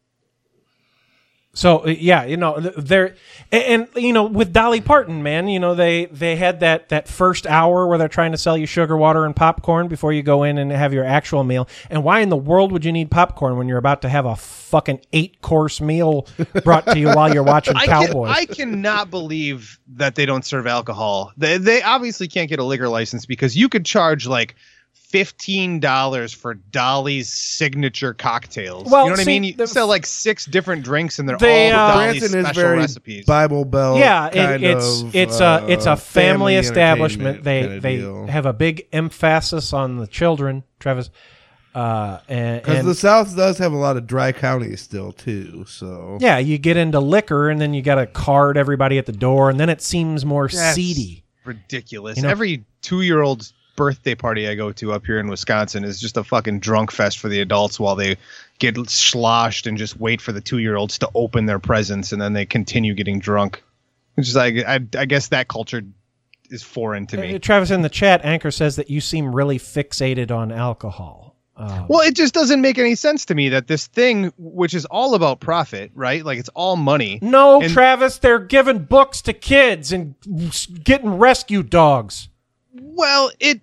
so yeah, you know, they're and, and you know with Dolly Parton, man, you know they they had that that first hour where they're trying to sell you sugar water and popcorn before you go in and have your actual meal. And why in the world would you need popcorn when you're about to have a fucking eight course meal brought to you while you're watching I Cowboys? Can, I cannot believe that they don't serve alcohol. They they obviously can't get a liquor license because you could charge like fifteen dollars for Dolly's signature cocktails. Well, you know what see, I mean? You the- sell like six different drinks and they're They, all uh, Dolly's Branson is special very recipes. Bible Belt. Yeah, it, kind it's of, it's uh, a it's a family, establishment. entertainment They kinda they deal. have a big emphasis on the children, Travis. Uh, and, Because and the South does have a lot of dry counties still too. So yeah, you get into liquor, and then you got to card everybody at the door, and then it seems more That's seedy. ridiculous. You know- Every two-year-old's birthday party I go to up here in Wisconsin is just a fucking drunk fest for the adults while they get sloshed and just wait for the two-year-olds to open their presents, and then they continue getting drunk. Which is like, I, I guess that culture is foreign to me. Uh, Travis in the chat, Anchor says that you seem really fixated on alcohol. Um, Well, it just doesn't make any sense to me that this thing, which is all about profit, right? Like it's all money. no, and- Travis, they're giving books to kids and s- getting rescue dogs. Well, it,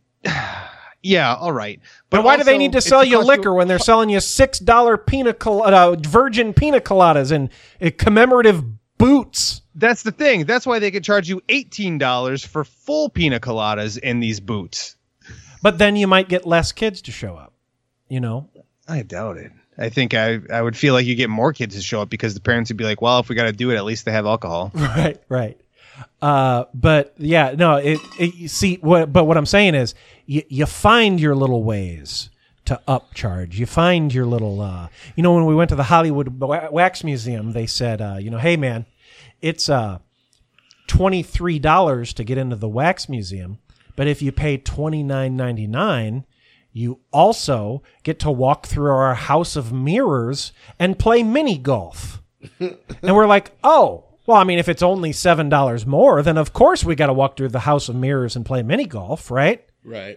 yeah, all right. But why do they also, need to it's sell you because liquor when they're selling you six dollar pina colada, virgin pina coladas and uh, commemorative boots? That's the thing. That's why they could charge you eighteen dollars for full pina coladas in these boots. But then you might get less kids to show up. You know, I doubt it. I think I, I would feel like you get more kids to show up because the parents would be like, well, if we got to do it, at least they have alcohol. right, right. Uh, but yeah, no. It, it you see what? But what I'm saying is, you you find your little ways to upcharge. You find your little. Uh, you know, when we went to the Hollywood Wa- Wax Museum, they said, uh, you know, hey man, it's uh twenty three dollars to get into the Wax Museum, but if you pay twenty nine ninety nine. You also get to walk through our house of mirrors and play mini golf. And we're like, oh, well, I mean, if it's only seven dollars more, then of course we got to walk through the house of mirrors and play mini golf, right? right.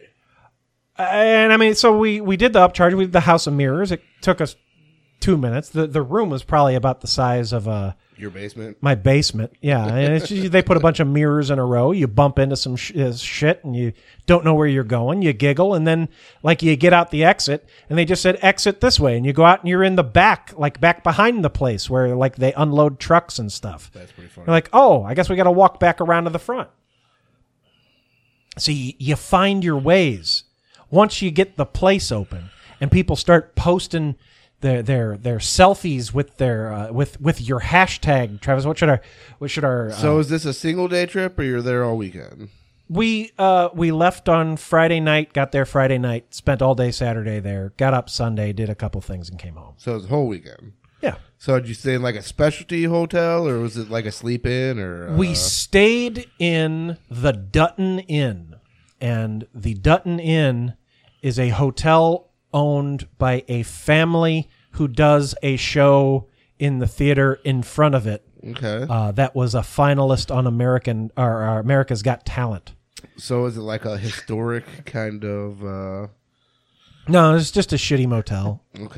And I mean, so we, we did the upcharge. We did the house of mirrors. It took us two minutes. The the room was probably about the size of a Your basement. my basement. Yeah, and it's just, they put a bunch of mirrors in a row. You bump into some sh- uh, shit, and you don't know where you're going. You giggle, and then like you get out the exit, and they just said exit this way, and you go out, and you're in the back, like back behind the place where like they unload trucks and stuff. That's pretty funny. You're like, oh, I guess we got to walk back around to the front. So you, you find your ways once you get the place open, and people start posting their their their selfies with their uh, with with your hashtag. Travis, what should our what should our So uh, is this a single day trip or you're there all weekend? we uh we left on Friday night, got there Friday night, spent all day Saturday there, got up Sunday, did a couple things, and came home. So it's a whole weekend. Yeah. So did you stay in like a specialty hotel or was it like a sleep in or uh... We stayed in the Dutton Inn, and the Dutton Inn is a hotel owned by a family who does a show in the theater in front of it. Okay. Uh, that was a finalist on American or, or America's Got Talent. So is it like a historic kind of uh No, it's just a shitty motel. Okay.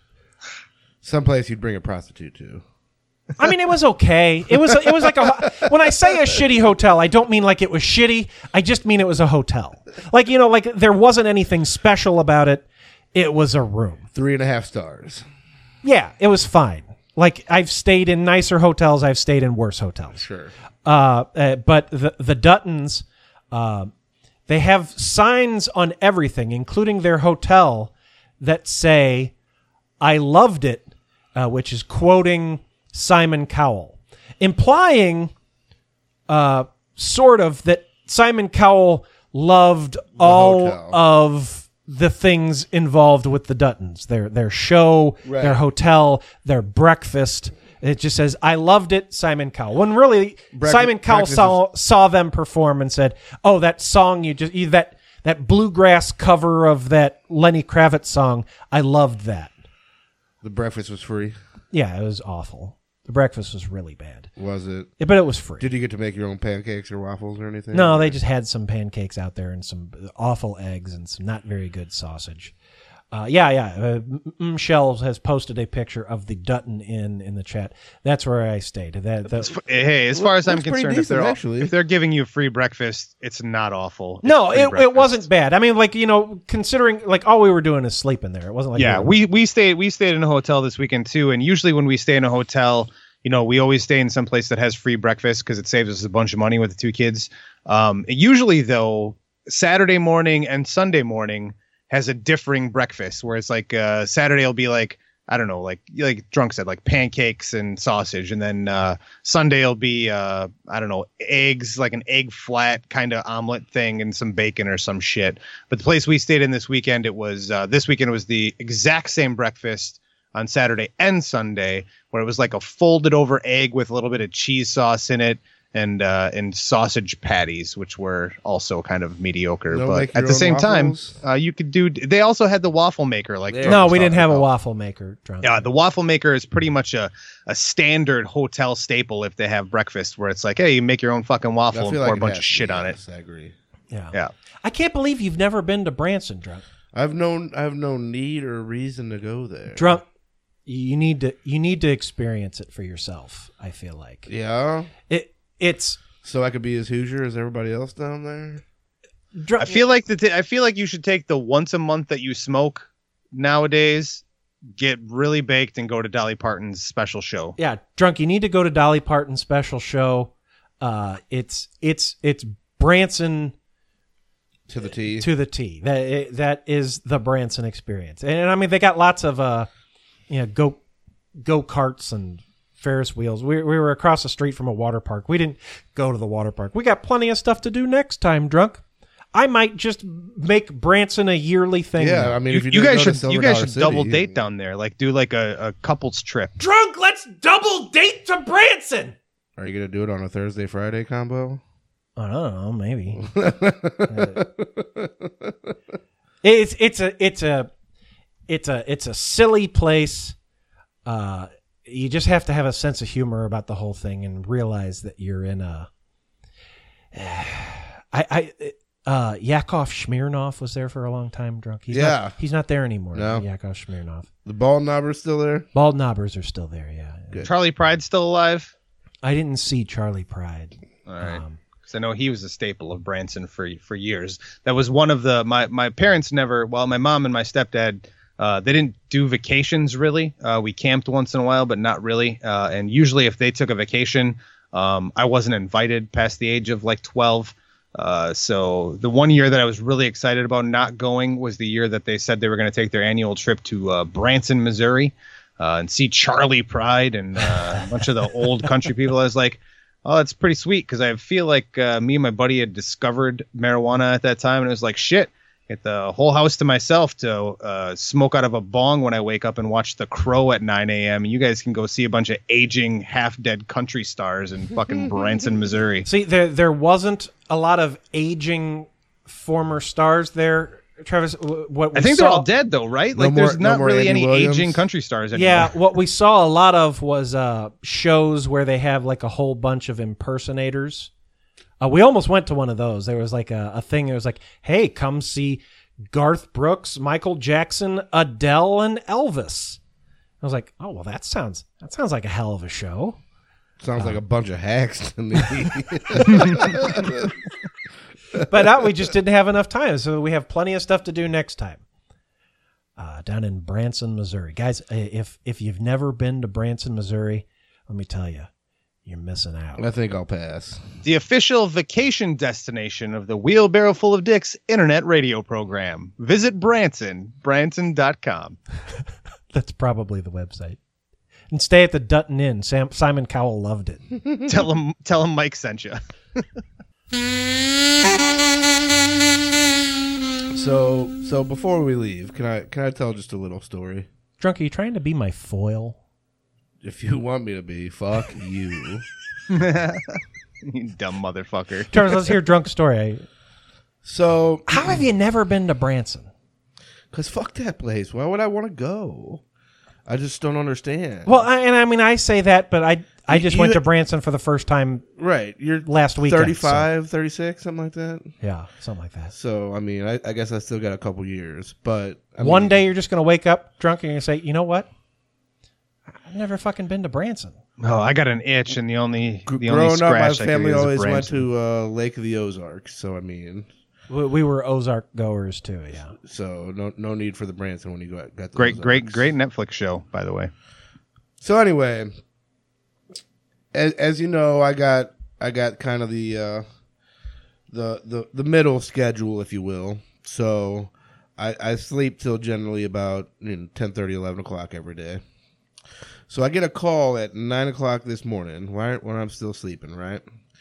Someplace you'd bring a prostitute to. I mean, it was okay. It was it was like a when I say a shitty hotel, I don't mean like it was shitty. I just mean it was a hotel. Like, you know, like there wasn't anything special about it. It was a room. Three and a half stars. Yeah, it was fine. Like, I've stayed in nicer hotels. I've stayed in worse hotels. Sure. Uh, uh, but the the Duttons, uh, they have signs on everything, including their hotel, that say, "I loved it," uh, which is quoting Simon Cowell, implying uh, sort of that Simon Cowell loved the all hotel. of the things involved with the Duttons, their their show, right. their hotel, their breakfast. It just says, "I loved it, Simon Cowell." When really, Breakfast, Simon Cowell saw is- saw them perform and said, "Oh, that song you just you, that that bluegrass cover of that Lenny Kravitz song, I loved that." The breakfast was free. Yeah, it was awful. The breakfast was really bad. Was it? Yeah, but it was free. Did you get to make your own pancakes or waffles or anything? No, they just had some pancakes out there and some awful eggs and some not very good sausage. Uh, yeah, yeah. Uh, Michelle has posted a picture of the Dutton Inn in the chat. That's where I stayed. That, that, hey, as far as I'm concerned, decent, if, they're all, actually. if they're giving you free breakfast, it's not awful. It's no, it, breakfast. it wasn't bad. I mean, like, you know, considering like all we were doing is sleeping there. It wasn't like yeah. We, we we stayed we stayed in a hotel this weekend too, and usually when we stay in a hotel, you know, we always stay in some place that has free breakfast because it saves us a bunch of money with the two kids. Um, usually though, Saturday morning and Sunday morning has a differing breakfast where it's like uh, Saturday will be like, I don't know, like like Drunk said, like pancakes and sausage. And then uh, Sunday will be, uh, I don't know, eggs, like an egg flat kind of omelet thing and some bacon or some shit. But the place we stayed in this weekend, it was uh, this weekend was the exact same breakfast on Saturday and Sunday, where it was like a folded over egg with a little bit of cheese sauce in it. And uh, and sausage patties, which were also kind of mediocre, They'll but at the same waffles. time, uh, you could do. They also had the waffle maker, like there. No, we didn't have about. a waffle maker. Drunk. Yeah, the waffle maker is pretty much a, a standard hotel staple if they have breakfast, where it's like, hey, you make your own fucking waffle and pour like a bunch of shit on it. I agree. Yeah, yeah. I can't believe you've never been to Branson, Drunk. I've known I have no need or reason to go there. Drunk. You need to you need to experience it for yourself. I feel like. Yeah. It. It's so I could be as Hoosier as everybody else down there. I feel like the t- I feel like you should take the once a month that you smoke nowadays, get really baked, and go to Dolly Parton's special show. Yeah, Drunk. You need to go to Dolly Parton's special show. Uh, it's it's it's Branson to the T to the T. That that is the Branson experience, and, and I mean they got lots of uh, you know, go go karts and Ferris wheels. We we were across the street from a water park. We didn't go to the water park. We got plenty of stuff to do next time, Drunk. I might just make Branson a yearly thing. Yeah, now. I mean, you, if you, you guys should Silver you guys Dollar should City, double you- date down there, like do like a, a couples trip. Drunk, let's double date to Branson. Are you gonna do it on a Thursday Friday combo? I don't know, maybe. it's it's a it's a it's a it's a silly place. Uh, you just have to have a sense of humor about the whole thing and realize that you're in a. I I uh, Yakov Smirnoff was there for a long time. Drunk. He's Yeah. not, he's not there anymore. No. Yakov Smirnoff. The bald knobber's still there. Bald knobbers are still there. Yeah. Good. Charlie Pride's still alive. I didn't see Charlie Pride. All right. Um, Because I know he was a staple of Branson for for years. That was one of the my my parents never. Well, my mom and my stepdad. Uh, they didn't do vacations really. Uh, we camped once in a while, but not really. Uh, and usually, if they took a vacation, um, I wasn't invited past the age of like twelve. Uh, so the one year that I was really excited about not going was the year that they said they were going to take their annual trip to uh, Branson, Missouri, uh, and see Charlie Pride and uh, a bunch of the old country people. I was like, oh, that's pretty sweet because I feel like uh, me and my buddy had discovered marijuana at that time, and it was like shit. Get the whole house to myself to uh, smoke out of a bong when I wake up and watch The Crow at nine a.m. And you guys can go see a bunch of aging, half-dead country stars in fucking Branson, Missouri. See, there there wasn't a lot of aging former stars there, Travis. What we I think saw, they're all dead, though, right? No Like, more- there's no not more really Andy any Williams? aging country stars anymore. Yeah, what we saw a lot of was uh, shows where they have like a whole bunch of impersonators. Uh, we almost went to one of those. There was like a, a thing. It was like, hey, come see, Garth Brooks, Michael Jackson, Adele, and Elvis. I was like, oh, well, that sounds that sounds like a hell of a show. Sounds uh, like a bunch of hacks to me. But uh, we just didn't have enough time, so we have plenty of stuff to do next time. Uh, down in Branson, Missouri. Guys, if if you've never been to Branson, Missouri, let me tell you, you're missing out. I think I'll pass. The official vacation destination of the Wheelbarrow Full of Dicks internet radio program. Visit Branson, branson dot com. That's probably the website. And stay at the Dutton Inn. Sam, Simon Cowell loved it. tell him, tell him Mike sent you. So, so before we leave, can I can I tell just a little story? Drunk, are you trying to be my foil? If you want me to be, fuck you. You dumb motherfucker. Charles, let's hear Drunk's story. So, how have you never been to Branson? Because fuck that place. Why would I want to go? I just don't understand. Well, I, and I mean, I say that, but I I just You- went to Branson for the first time. Right. You're last weekend. thirty-five, thirty-six, something like that. Yeah, something like that. So, I mean, I, I guess I still got a couple years. But I One mean, day you're just going to wake up drunk and you're going to say, you know what? I've never fucking been to Branson. Oh, I got an itch, and the only the only growing up, my scratch I could family get is a always went Branson. to uh, Lake of the Ozarks. So, I mean, We, we were Ozark goers too, yeah. so no no need for the Branson when you got, got the Great, Ozarks. great, great Netflix show, by the way. So anyway, as, as you know, I got I got kind of the uh, the the the middle schedule, if you will. So I, I sleep till generally about you know, ten thirty, eleven o'clock every day. So I get a call at nine o'clock this morning, right when I'm still sleeping, right?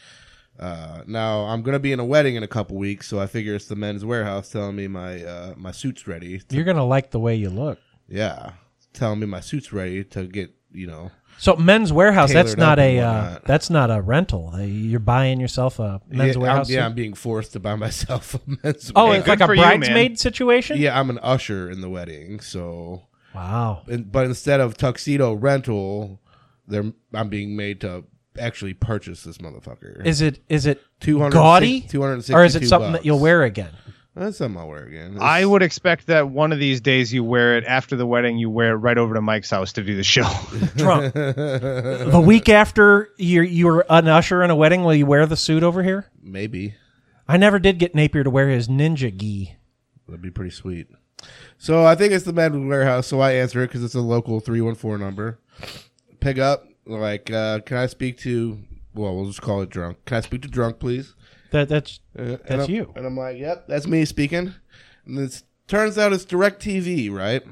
Uh, now I'm gonna be in a wedding in a couple weeks, so I figure it's the Men's Warehouse telling me my uh, my suit's ready. To, You're going to like the way you look. yeah, telling me my suit's ready to get you know. So Men's Warehouse, that's tailored not up a and uh, whatnot. that's not a rental. Uh, You're buying yourself a Men's yeah, Warehouse. I'm, yeah, suit? I'm being forced to buy myself a Men's Oh, Warehouse. it's like a bridesmaid situation? Yeah, I'm an usher in the wedding, so wow. and- but instead of tuxedo rental, they're I'm being made to actually purchase this motherfucker. Is it is it two hundred gaudy, two hundred or is it sixty-two something bucks. that you'll wear again? That's something I'll wear again. It's- I would expect that one of these days you wear it after the wedding. You wear it right over to Mike's house to do the show. Drunk. The week after you're you're an usher in a wedding, will you wear the suit over here? Maybe. I never did get Napier to wear his ninja gi. That'd be pretty sweet. So I think it's the Men's Warehouse, so I answer it because it's a local three one four number. Pick up, like, uh, can I speak to, well, we'll just call it Drunk. Can I speak to Drunk, please? That that's Uh, that's and I'm- you. And I'm like, yep, that's me speaking. And it turns out it's DirecTV, right?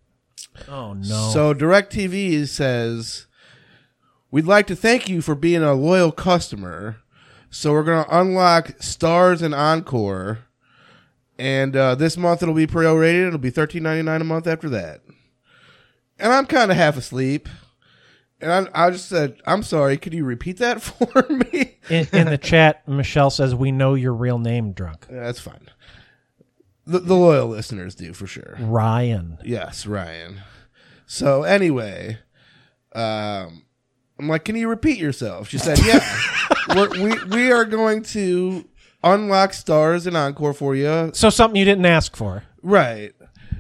Oh no. So DirecTV says, we'd like to thank you for being a loyal customer. So we're going to unlock Stars and Encore. And uh, this month it'll be prorated. It'll be thirteen ninety-nine a month after that. And I'm kind of half asleep. And I, I just said, I'm sorry, could you repeat that for me? in, in the chat, Michelle says we know your real name, Drunk. Yeah, that's fine. The, the loyal listeners do, for sure. Ryan. Yes, Ryan. So anyway, um, I'm like, can you repeat yourself? She said, yeah. We're, we we are going to unlock Stars and Encore for you. So something you didn't ask for. Right.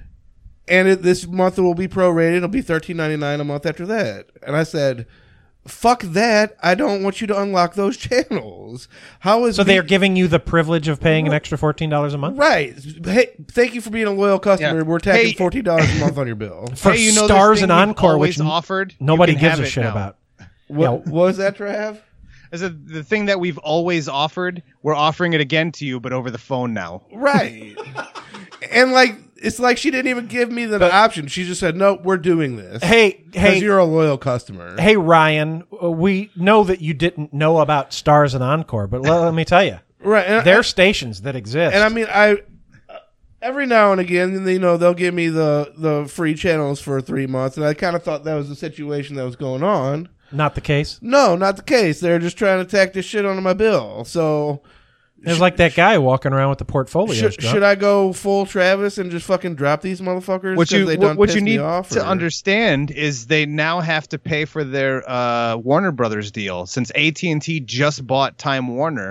And it, this month it will be prorated. It'll be thirteen ninety-nine a month after that. And I said, fuck that. I don't want you to unlock those channels. How is So me- they're giving you the privilege of paying an extra fourteen dollars a month? Right. Hey, thank you for being a loyal customer. Yeah. We're tacking Hey- fourteen dollars a month on your bill. For Hey, you know this Stars thing and we've Encore, always which offered? You nobody can gives have a it shit now. about. What, Yeah. what was that, Trav? As a, the thing that we've always offered, we're offering it again to you, but over the phone now. Right. And like, it's like she didn't even give me the option. She just said, "No, we're doing this." Hey, because hey, you're a loyal customer. Hey, Ryan, uh, we know that you didn't know about Stars and Encore, but let, let me tell you, Right. And there I- are stations that exist. And I mean, I every now and again, you know, they'll give me the the free channels for three months, and I kind of thought that was the situation that was going on. Not the case. No, not the case. They're just trying to tack this shit onto my bill. So It's like that guy walking around with the portfolios. should, Drunk. should I go full Travis and just fucking drop these motherfuckers? What 'cause you they what, done what you pissed me need off, to or- understand is they now have to pay for their uh, Warner Brothers deal. Since A T and T just bought Time Warner,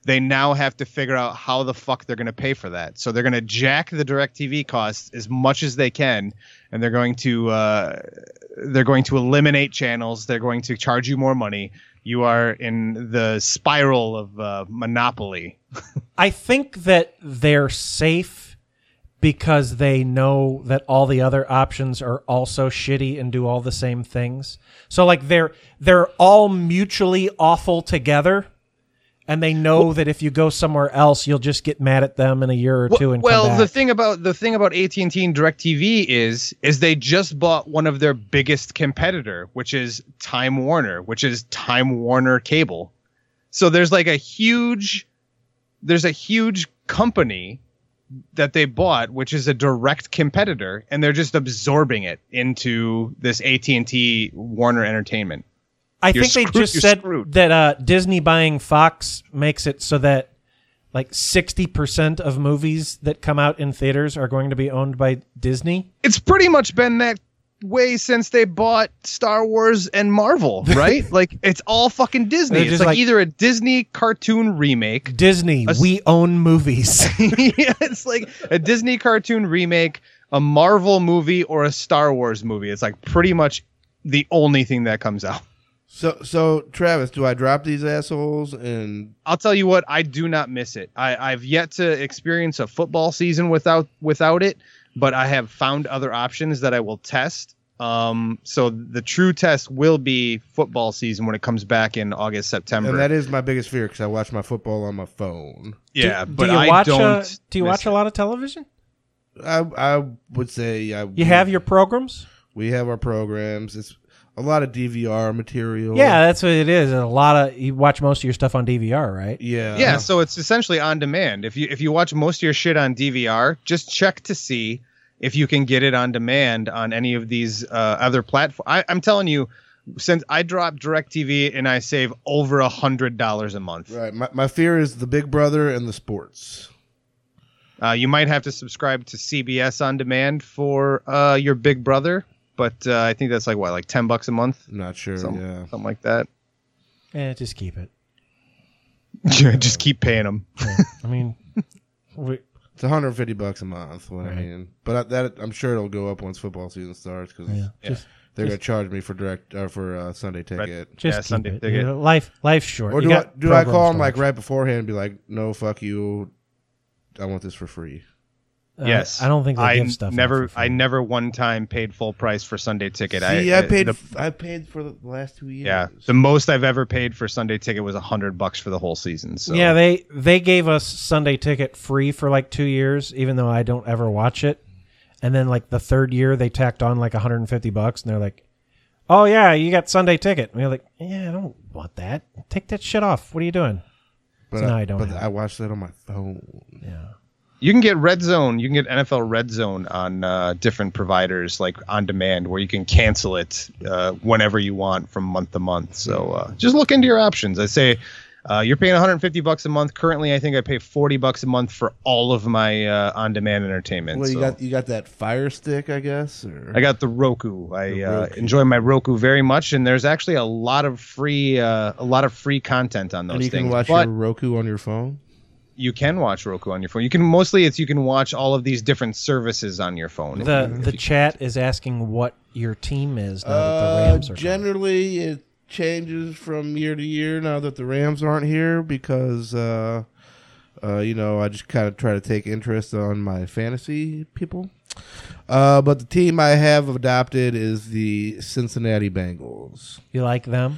they now have to figure out how the fuck they're going to pay for that. So they're going to jack the DirecTV costs as much as they can, and they're going to uh, they're going to eliminate channels. They're going to charge you more money. You are in the spiral of uh, monopoly. I think that they're safe because they know that all the other options are also shitty and do all the same things. So like they're they're all mutually awful together, and they know well, that if you go somewhere else, you'll just get mad at them in a year or well, two and well, come back. the thing about the thing about A T and T and DirecTV is is they just bought one of their biggest competitor, which is Time Warner, which is Time Warner Cable. So there's like a huge there's a huge company that they bought, which is a direct competitor, and they're just absorbing it into this A T and T Warner Entertainment. I You're think they screwed- just you're said screwed. that uh, Disney buying Fox makes it so that like sixty percent of movies that come out in theaters are going to be owned by Disney. It's pretty much been that way since they bought Star Wars and Marvel, right? Like it's all fucking Disney. They're It's just like, like- either a Disney cartoon remake. Disney, A- we own movies. Yeah, it's like a Disney cartoon remake, a Marvel movie, or a Star Wars movie. It's like pretty much the only thing that comes out. So, so Travis, do I drop these assholes? And I'll tell you what, I do not miss it. I, I've yet to experience a football season without without it, but I have found other options that I will test. Um, so the true test will be football season when it comes back in August, September. and that is my biggest fear because I watch my football on my phone. Yeah, do, but do you I watch, don't. uh, do you miss watch it. a lot of television? I I would say I, You have your programs? we have our programs. It's a lot of D V R material. Yeah, that's what it is. A lot of you watch most of your stuff on D V R, right? yeah, Yeah, so it's essentially on demand. If you if you watch most of your shit on D V R, just check to see if you can get it on demand on any of these uh, other platforms. I'm telling you, since I dropped DirecTV and I save over a hundred dollars a month. Right. My my fear is the Big Brother and the sports. Uh, you might have to subscribe to C B S on demand for uh, your Big Brother, but uh, I think that's like what, like ten bucks a month, I'm not sure. Some- yeah. something like that. Yeah, just keep it. Just keep paying them. Yeah. I mean, we, It's one hundred fifty bucks a month. What I Right. mean, but I, that I'm sure it'll go up once football season starts because Yeah. Just- they're just- gonna charge me for direct uh, for uh, Sunday ticket. just Yeah, keep Sunday it. ticket. You know, life, life's short. Or You do I got do I call programs them to like watch. right beforehand and be like, no, fuck you, I want this for free. Uh, Yes, I don't think they I give stuff. out never, for free. I never one time paid full price for Sunday ticket. See, I, I paid the- I paid for the last two years. yeah, the most I've ever paid for Sunday ticket was a hundred bucks for the whole season. So Yeah, they they gave us Sunday Ticket free for like two years, even though I don't ever watch it. And then like the third year, they tacked on like one hundred fifty bucks, and they're like, "Oh yeah, you got Sunday Ticket." And we're like, "Yeah, I don't want that. Take that shit off. What are you doing?" but So now I, I don't But have I watched that on my phone. Yeah. you can get Red Zone. You can get N F L Red Zone on uh, different providers, like on demand, where you can cancel it uh, whenever you want from month to month. So uh, just look into your options. I say uh, you're paying one hundred fifty bucks a month. Currently, I think I pay forty bucks a month for all of my uh, on-demand entertainment. Well, you so. got you got that Fire Stick, I guess. Or I got the Roku. I The uh, Roku. enjoy my Roku very much, and there's actually a lot of free, uh, a lot of free content on those and you things. can watch but your Roku on your phone. you can watch Roku on your phone. You can mostly it's you can watch all of these different services on your phone. if The you- if the you- chat is asking what your team is now that Uh, the Rams are. generally, it changes from year to year now that the Rams aren't here because, uh, uh, you know, I just kind of try to take interest on my fantasy people. Uh, but the team I have adopted is the Cincinnati Bengals. You like them?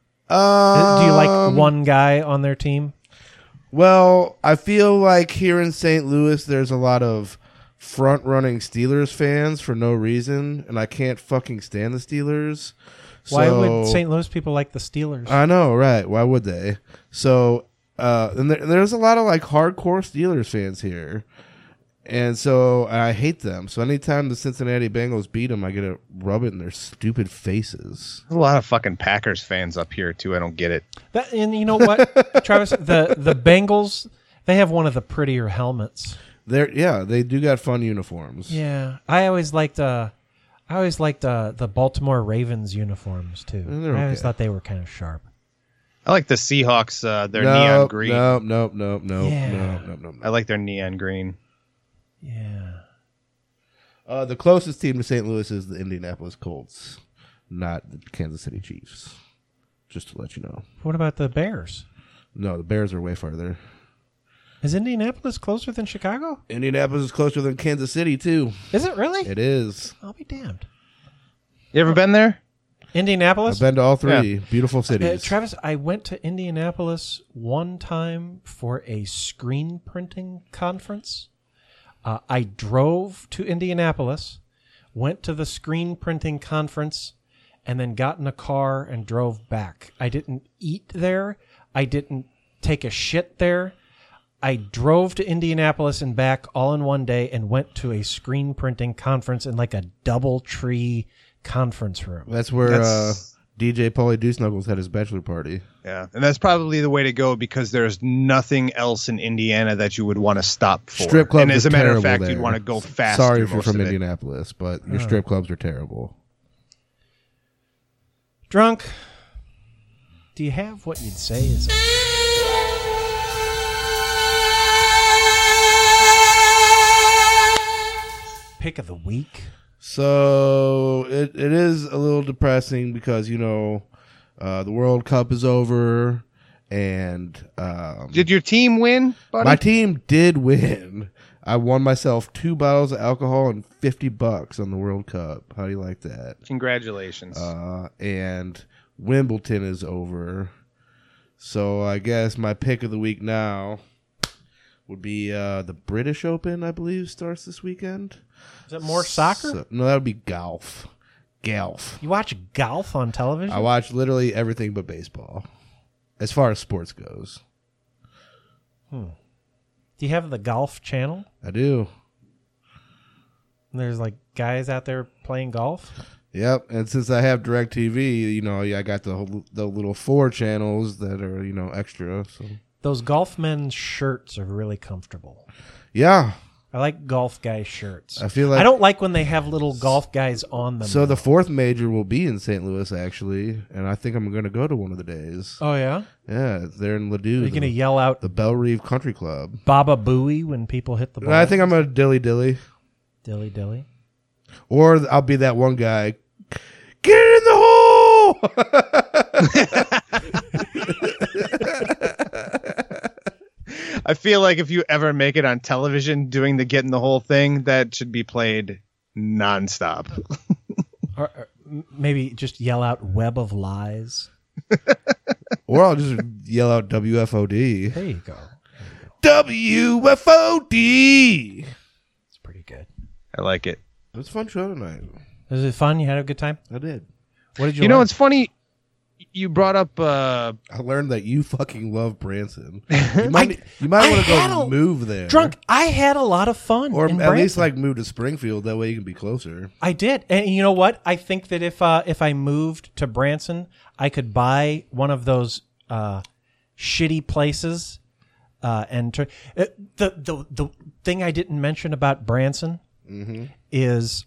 Um, Do you like one guy on their team? Well, I feel like here in Saint Louis, there's a lot of front-running Steelers fans for no reason, and I can't fucking stand the Steelers. Why So- would Saint Louis people like the Steelers? I know, right? Why would they? So, uh, and there, there's a lot of like hardcore Steelers fans here, and so I hate them. So anytime the Cincinnati Bengals beat them, I get to rub it in their stupid faces. There's a lot of fucking Packers fans up here too. I don't get it. That, and you know what, Travis? The the Bengals, they have one of the prettier helmets. They're yeah, they do got fun uniforms. Yeah, I always liked. Uh, I always liked uh, the Baltimore Ravens uniforms too. They're I always okay. thought they were kind of sharp. I like the Seahawks. Uh, their nope, neon green. Nope, nope, nope, nope, Yeah. nope, nope, nope. I like their neon green. Yeah. Uh, the closest team to Saint Louis is the Indianapolis Colts, not the Kansas City Chiefs. Just to let you know. What about the Bears? No, the Bears are way farther. Is Indianapolis closer than Chicago? Indianapolis is closer than Kansas City, too. Is it really? It is. I'll be damned. You ever been there? Indianapolis? I've been to all three. Yeah. Beautiful cities. Uh, Travis, I went to Indianapolis one time for a screen printing conference. Uh, I drove to Indianapolis, went to the screen printing conference, and then got in a car and drove back. I didn't eat there. I didn't take a shit there. I drove to Indianapolis and back all in one day and went to a screen printing conference in like a double tree conference room. That's where That's- uh, D J Paulie Deuce Knuckles had his bachelor party. Yeah, and that's probably the way to go because there's nothing else in Indiana that you would want to stop for. Strip clubs and as are a matter of terrible fact, there. you'd want to go faster. Sorry if you're most from of it. Indianapolis, but your Oh. strip clubs are terrible. Drunk, do you have what you'd say is pick of the week? So it it is a little depressing because you know uh, the World Cup is over, and um, Did your team win, buddy? my team did win. I won myself two bottles of alcohol and fifty bucks on the World Cup. How do you like that? Congratulations. Uh, and Wimbledon is over, so I guess my pick of the week now would be uh, the British Open. I believe starts this weekend. Is it more soccer? So, no, that would be golf. Golf. You watch golf on television? I watch literally everything but baseball, as far as sports goes. Hmm. Do you have the golf channel? I do. And there's like guys out there playing golf? Yep, and since I have DirecTV, you know, I got the whole, the little four channels that are, you know, extra. So Those golf men's shirts are really comfortable. yeah. I like golf guy shirts. I feel like I don't like when they have little golf guys on them. So the fourth major will be in Saint Louis, actually, and I think I'm going to go to one of the days. Oh, yeah? Yeah, they're in Ladue. Are you going to yell out the Belle Reve Country Club? Baba Booey when people hit the ball? I think I'm a dilly dilly. Dilly dilly. Or I'll be that one guy. Get it in the hole! I feel like if you ever make it on television doing the getting the whole thing, that should be played nonstop. Or, or m- maybe just yell out Web of Lies. Or I'll just yell out W F O D. There you go. W F O D! It's pretty good. I like it. It was a fun show tonight. Was it fun? You had a good time? I did. What did you You know, learn? it's funny. You brought up. Uh, I learned that you fucking love Branson. You might, I- you might I want to had go a- move there. Drunk, I had a lot of fun. Or in at least Branson. like move to Springfield. That way you can be closer. I did, and you know what? I think that if uh, if I moved to Branson, I could buy one of those uh, shitty places. Uh, and tr- uh, the the the thing I didn't mention about Branson Mm-hmm. is,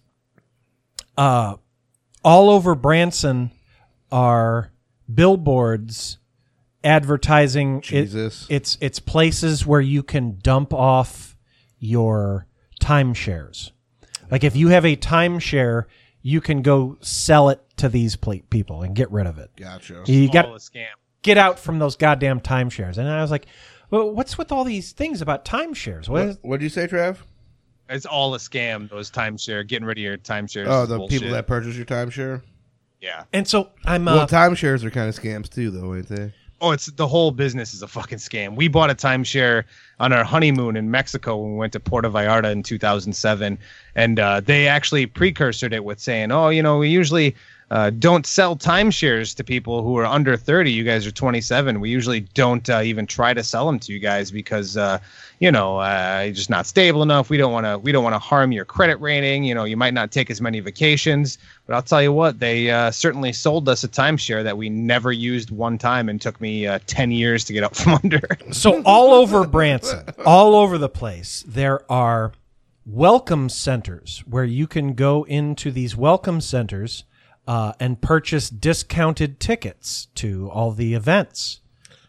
uh, all over Branson are billboards advertising. it- Jesus. it's it's places where you can dump off your timeshares. Like if you have a timeshare, you can go sell it to these ple- people and get rid of it. Gotcha. You got all a scam. get out from those goddamn timeshares. And I was like, well, what's with all these things about timeshares? What is, What what'd you say, Trav? It's all a scam. Those timeshare, getting rid of your timeshares. Oh, is the bullshit. people that purchase your timeshare? Yeah. and so I'm uh, Well, timeshares are kind of scams too, though, ain't they? Oh, it's the whole business is a fucking scam. We bought a timeshare on our honeymoon in Mexico when we went to Puerto Vallarta in two thousand seven, and uh, they actually precursored it with saying, "Oh, you know, we usually uh, don't sell timeshares to people who are under thirty. You guys are twenty-seven. We usually don't uh, even try to sell them to you guys because, uh, you know, uh, you're just not stable enough. We don't want to. We don't want to harm your credit rating. You know, you might not take as many vacations. But I'll tell you what, they uh, certainly sold us a timeshare that we never used one time, and took me uh, ten years to get out from under. so all over Branson, all over the place, there are welcome centers where you can go into these welcome centers uh, and purchase discounted tickets to all the events.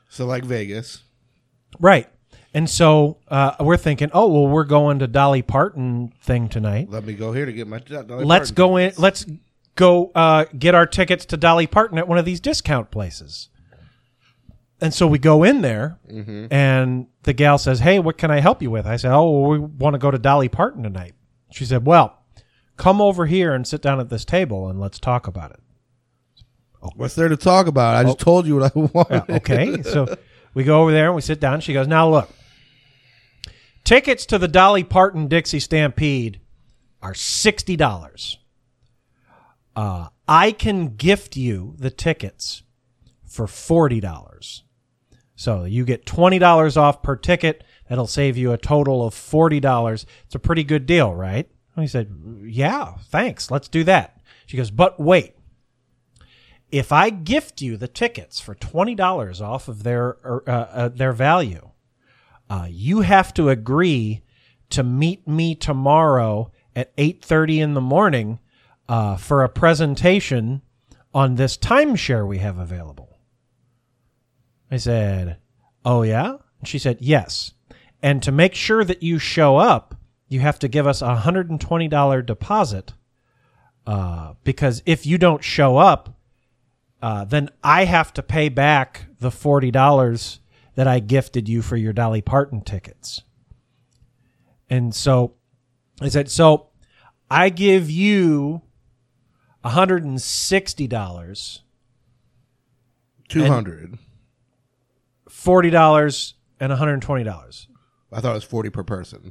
So like Vegas. Right. And so uh, we're thinking, oh, well, we're going to Dolly Parton thing tonight. Let me go here to get my Dolly Let's Parton go in. tickets. Let's go uh, get our tickets to Dolly Parton at one of these discount places. And so we go in there, Mhm. and the gal says, hey, what can I help you with? I said, oh, well, we want to go to Dolly Parton tonight. She said, well, come over here and sit down at this table, and let's talk about it. What's there to talk about? I just told you what I wanted. Yeah, okay, so we go over there and we sit down. She goes, now look, tickets to the Dolly Parton Dixie Stampede are sixty dollars. Uh, I can gift you the tickets for forty dollars. So you get twenty dollars off per ticket. That'll save you a total of forty dollars. It's a pretty good deal, right? And he said, yeah, thanks. Let's do that. She goes, but wait. If I gift you the tickets for twenty dollars off of their uh, uh, their value, uh, you have to agree to meet me tomorrow at eight thirty in the morning uh, for a presentation on this timeshare we have available. I said, oh, yeah? And she said, yes. And to make sure that you show up, you have to give us a one hundred twenty dollars deposit uh, because if you don't show up, Uh, then I have to pay back the forty dollars that I gifted you for your Dolly Parton tickets. And so I said, so I give you one hundred sixty dollars. two hundred dollars. forty dollars and one hundred twenty dollars. I thought it was forty per person.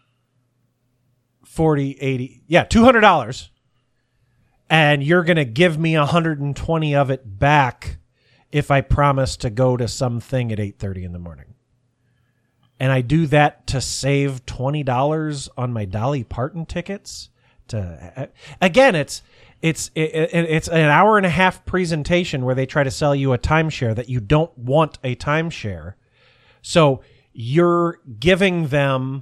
forty, eighty. Yeah, two hundred dollars. And you're going to give me one hundred twenty of it back if I promise to go to something at eight thirty in the morning. And I do that to save twenty dollars on my Dolly Parton tickets. To again, it's it's it, it's an hour and a half presentation where they try to sell you a timeshare that you don't want a timeshare. So you're giving them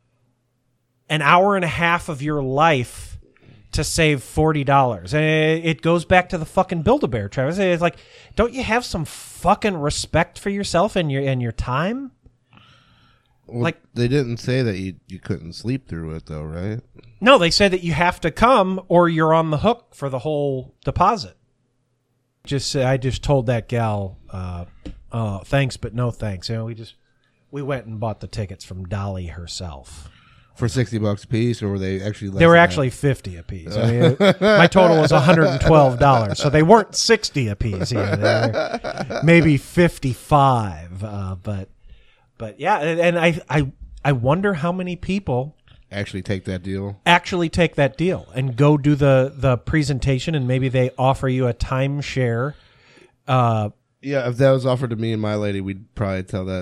an hour and a half of your life to save forty dollars. And it goes back to the fucking Build-A-Bear, Travis. It's like, don't you have some fucking respect for yourself and your and your time? Well, like they didn't say that you, you couldn't sleep through it, though, right? No, they said that you have to come or you're on the hook for the whole deposit. Just I just told that gal, uh, uh, thanks, but no thanks. You know, we just we went and bought the tickets from Dolly herself. For sixty bucks a piece, or were they actually less They were than actually that? fifty a piece. I mean, it, my total was one hundred twelve dollars, so they weren't sixty a piece. Either. They were maybe fifty-five, uh, but but yeah, and I I I wonder how many people actually take that deal. Actually take that deal and go do the the presentation, and maybe they offer you a timeshare. Uh, yeah, if that was offered to me and my lady, we'd probably tell that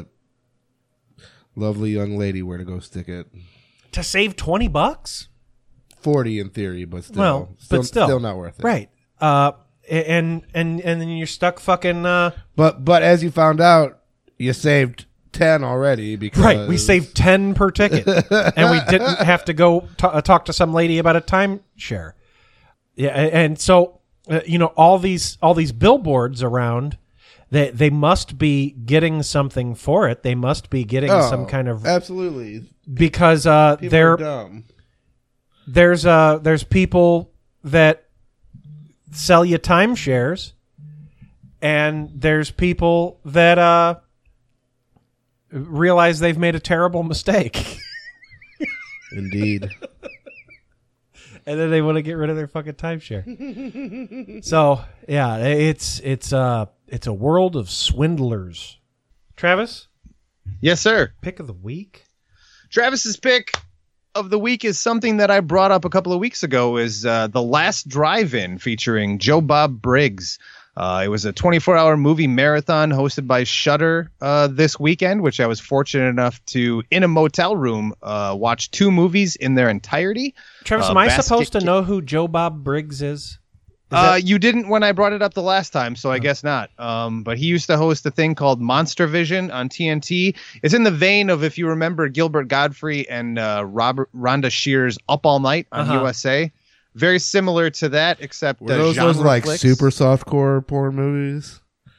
lovely young lady where to go stick it. To save twenty bucks? forty in theory, but still. Well, still, but still. Still not worth it. Right. Uh, and, and, and then you're stuck fucking, uh. But, but as you found out, you saved ten already because. Right. We saved ten per ticket. And we didn't have to go t- uh, talk to some lady about a timeshare. Yeah. And so, uh, you know, all these, all these billboards around, they, they must be getting something for it. They must be getting Oh, some kind of. Absolutely. Because uh, People they're are dumb. There's uh there's people that sell you timeshares, and there's people that uh realize they've made a terrible mistake. Indeed. And then they want to get rid of their fucking timeshare. So yeah, it's it's uh it's a world of swindlers. Travis? Yes, sir. Pick of the week? Travis's pick of the week is something that I brought up a couple of weeks ago, is uh, The Last Drive-In featuring Joe Bob Briggs. Uh, it was a twenty-four hour movie marathon hosted by Shudder uh, this weekend, which I was fortunate enough to, in a motel room, uh, watch two movies in their entirety. Travis, uh, am I Basket supposed to Ca- know who Joe Bob Briggs is? Is Uh, that- you didn't when I brought it up the last time, so I guess not. Um, but he used to host a thing called Monster Vision on T N T. It's in the vein of, if you remember, Gilbert Godfrey and uh, Robert Rhonda Shear's Up All Night on Uh-huh. U S A. Very similar to that, except Were uh, those genre those like flicks. super softcore porn movies?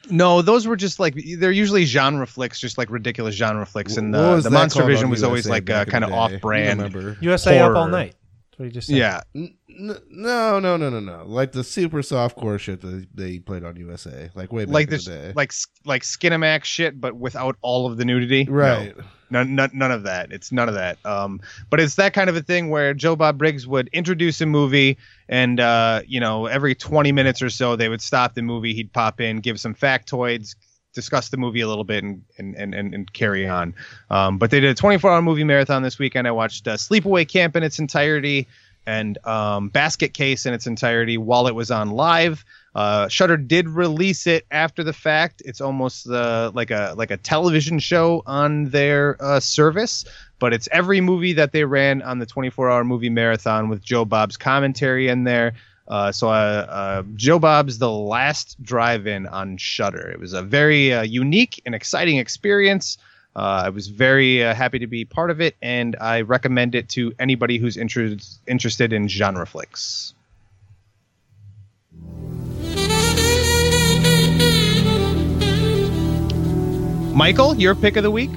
No, those were just like they're usually genre flicks, just like ridiculous genre flicks, and What the, was the that Monster called Vision on was always U S A like uh, back in kind of the day? off-brand. You remember? U S A Up All horror. Night. That's what you just said. Yeah, N- n- no, no, no, no, no. Like the super softcore shit that they played on U S A, like way back like in this, the day. like like Skinamax shit, but without all of the nudity. Right. No, none, none, none of that. It's none of that. Um, but it's that kind of a thing where Joe Bob Briggs would introduce a movie, and uh, you know, every twenty minutes or so, they would stop the movie. He'd pop in, give some factoids, discuss the movie a little bit, and and and, and, and carry on. Um, but they did a twenty-four hour movie marathon this weekend. I watched uh, Sleepaway Camp in its entirety and um, Basket Case in its entirety while it was on live. Uh, Shudder did release it after the fact. It's almost uh, like a like a television show on their uh, service, but it's every movie that they ran on the twenty-four hour movie marathon with Joe Bob's commentary in there. Uh, so uh, uh, Joe Bob's The Last Drive-In on Shudder. It was a very uh, unique and exciting experience. Uh, I was very uh, happy to be part of it, and I recommend it to anybody who's inter- interested in genre flicks. Michael, your pick of the week?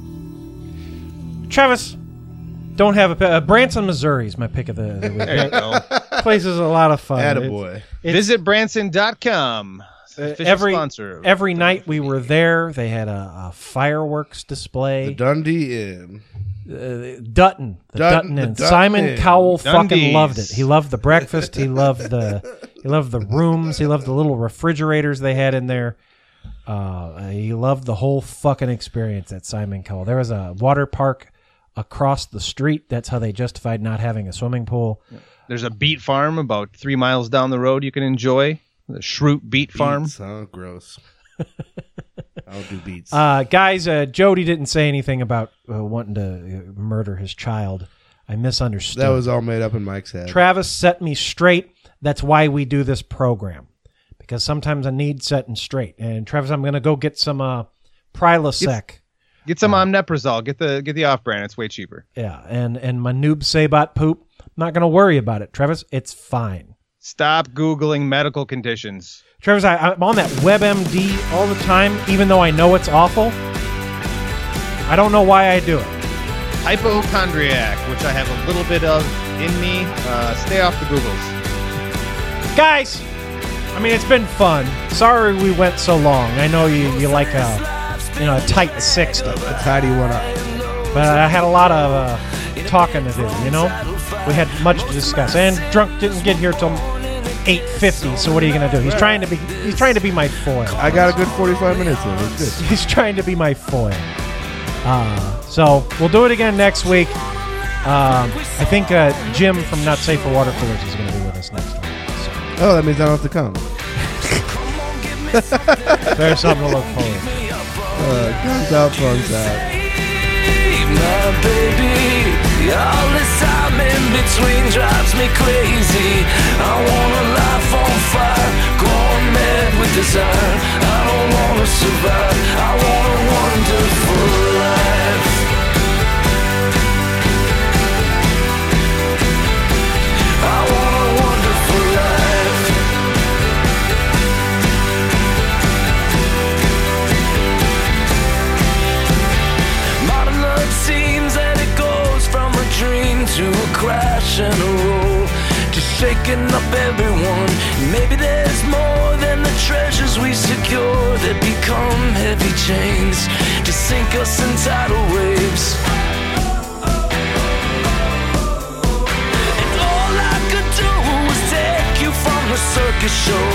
Travis, don't have a pick. Uh, Branson, Missouri is my pick of the, the week. There you go. Place is a lot of fun. Attaboy. It's- it's- Visit Branson dot com. Uh, every every night we were there, they had a, a fireworks display. The Dundee Inn. Uh, Dutton, the Dutton- Dutton the Inn. Dutton Simon Inn. Cowell fucking Dundees. loved it. He loved the breakfast. He loved the he loved the rooms. He loved the little refrigerators they had in there. Uh, he loved the whole fucking experience at Simon Cowell. There was a water park across the street. That's how they justified not having a swimming pool. There's a beet farm about three miles down the road you can enjoy. The Shroot Beet Farm. Beets, oh, gross. I'll do beets. Uh, guys, uh, Jody didn't say anything about uh, wanting to uh, murder his child. I misunderstood. That was all made up in Mike's head. Travis set me straight. That's why we do this program. Because sometimes I need setting straight. And Travis, I'm going to go get some uh, Prilosec. Get, get some Omeprazole. Get the get the off brand. It's way cheaper. Yeah, and, and my Noob Sabot poop. I'm not going to worry about it, Travis. It's fine. Stop Googling medical conditions. Travis, I, I'm on that WebMD all the time, even though I know it's awful. I don't know why I do it. Hypochondriac, which I have a little bit of in me. Uh, stay off the Googles. Guys, I mean, it's been fun. Sorry we went so long. I know you, you like a, you know, a tight sixty. That's how do you want to... But I had a lot of uh, talking to do, you know? We had much to discuss. And Drunk didn't get here till eight fifty, so what are you going to do? He's trying to be he's trying to be my foil. I got a good forty-five minutes in. It's good. He's trying to be my foil. Uh, so we'll do it again next week. Um, I think uh, Jim from Not Safe for Water Coolers is going to be with us next week. So. Oh, that means I don't have to come. There's something to look forward to. Uh, guns out, funds out. My baby, all this time in between drives me crazy. I want a life on fire, going mad with desire. I don't want to survive, I want a wonderful life. I want a wonderful life. Modern love seems that it goes from a dream to a crash and a roll, to shaking up everyone. Maybe there's more than the treasures we secure that become heavy chains to sink us in tidal waves. And all I could do was take you from the circus show.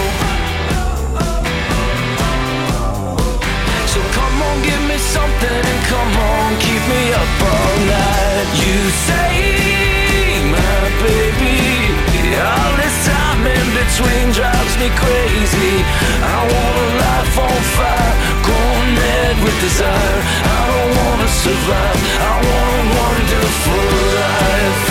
So come on, give me something, and come on, keep me up all night. You say, my baby, all this time in between drives me crazy. I want a life on fire, going mad with desire. I don't want to survive, I want a wonderful life.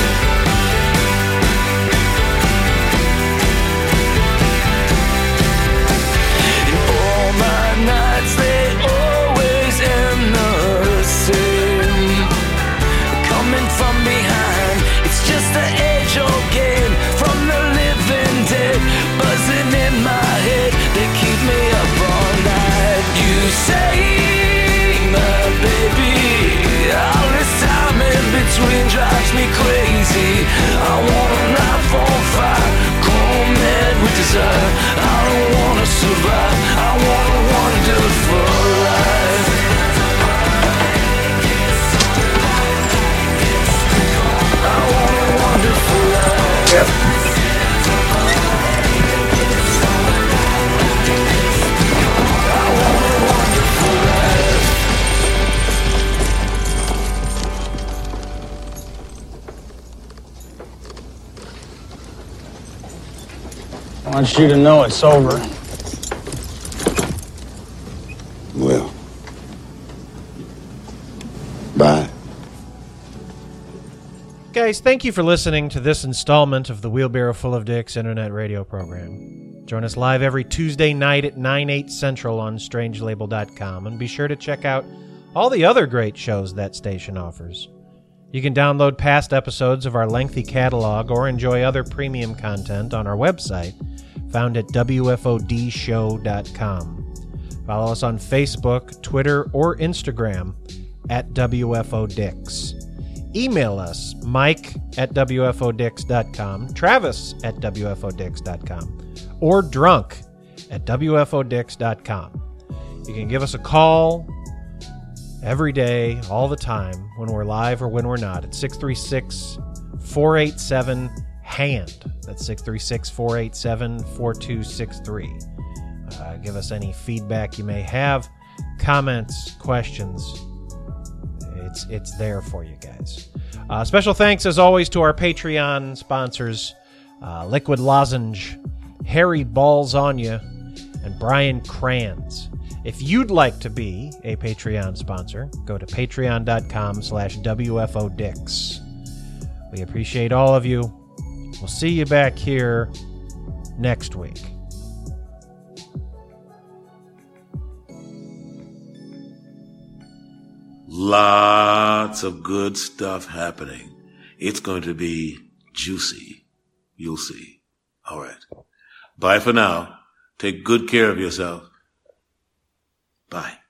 And all my nights, they always end the same. Coming from behind, it's just the age-old game from the living dead, buzzing in my head. They keep me up all night. want you to know it's over. Well, bye. Guys, thank you for listening to this installment of the Wheelbarrow Full of Dicks internet radio program. Join us live every Tuesday night at nine, eight Central on strange label dot com, and be sure to check out all the other great shows that station offers. You can download past episodes of our lengthy catalog or enjoy other premium content on our website, found at W F O D show dot com. Follow us on Facebook, Twitter, or Instagram at W F O Dicks. Email us, Mike at W F O Dicks dot com, Travis at W F O Dicks dot com, or Drunk at W F O Dicks dot com. You can give us a call every day, all the time, when we're live or when we're not, at six three six, four eight seven, HAND. That's six three six, four eight seven, four two six three. Uh, give us any feedback you may have, comments, questions. It's it's there for you guys. Uh, special thanks, as always, to our Patreon sponsors, uh, Liquid Lozenge, Harry Balls on Ya, and Brian Kranz. If you'd like to be a Patreon sponsor, go to patreon.com slash WFODicks. We appreciate all of you. We'll see you back here next week. Lots of good stuff happening. It's going to be juicy. You'll see. All right. Bye for now. Take good care of yourself. Bye.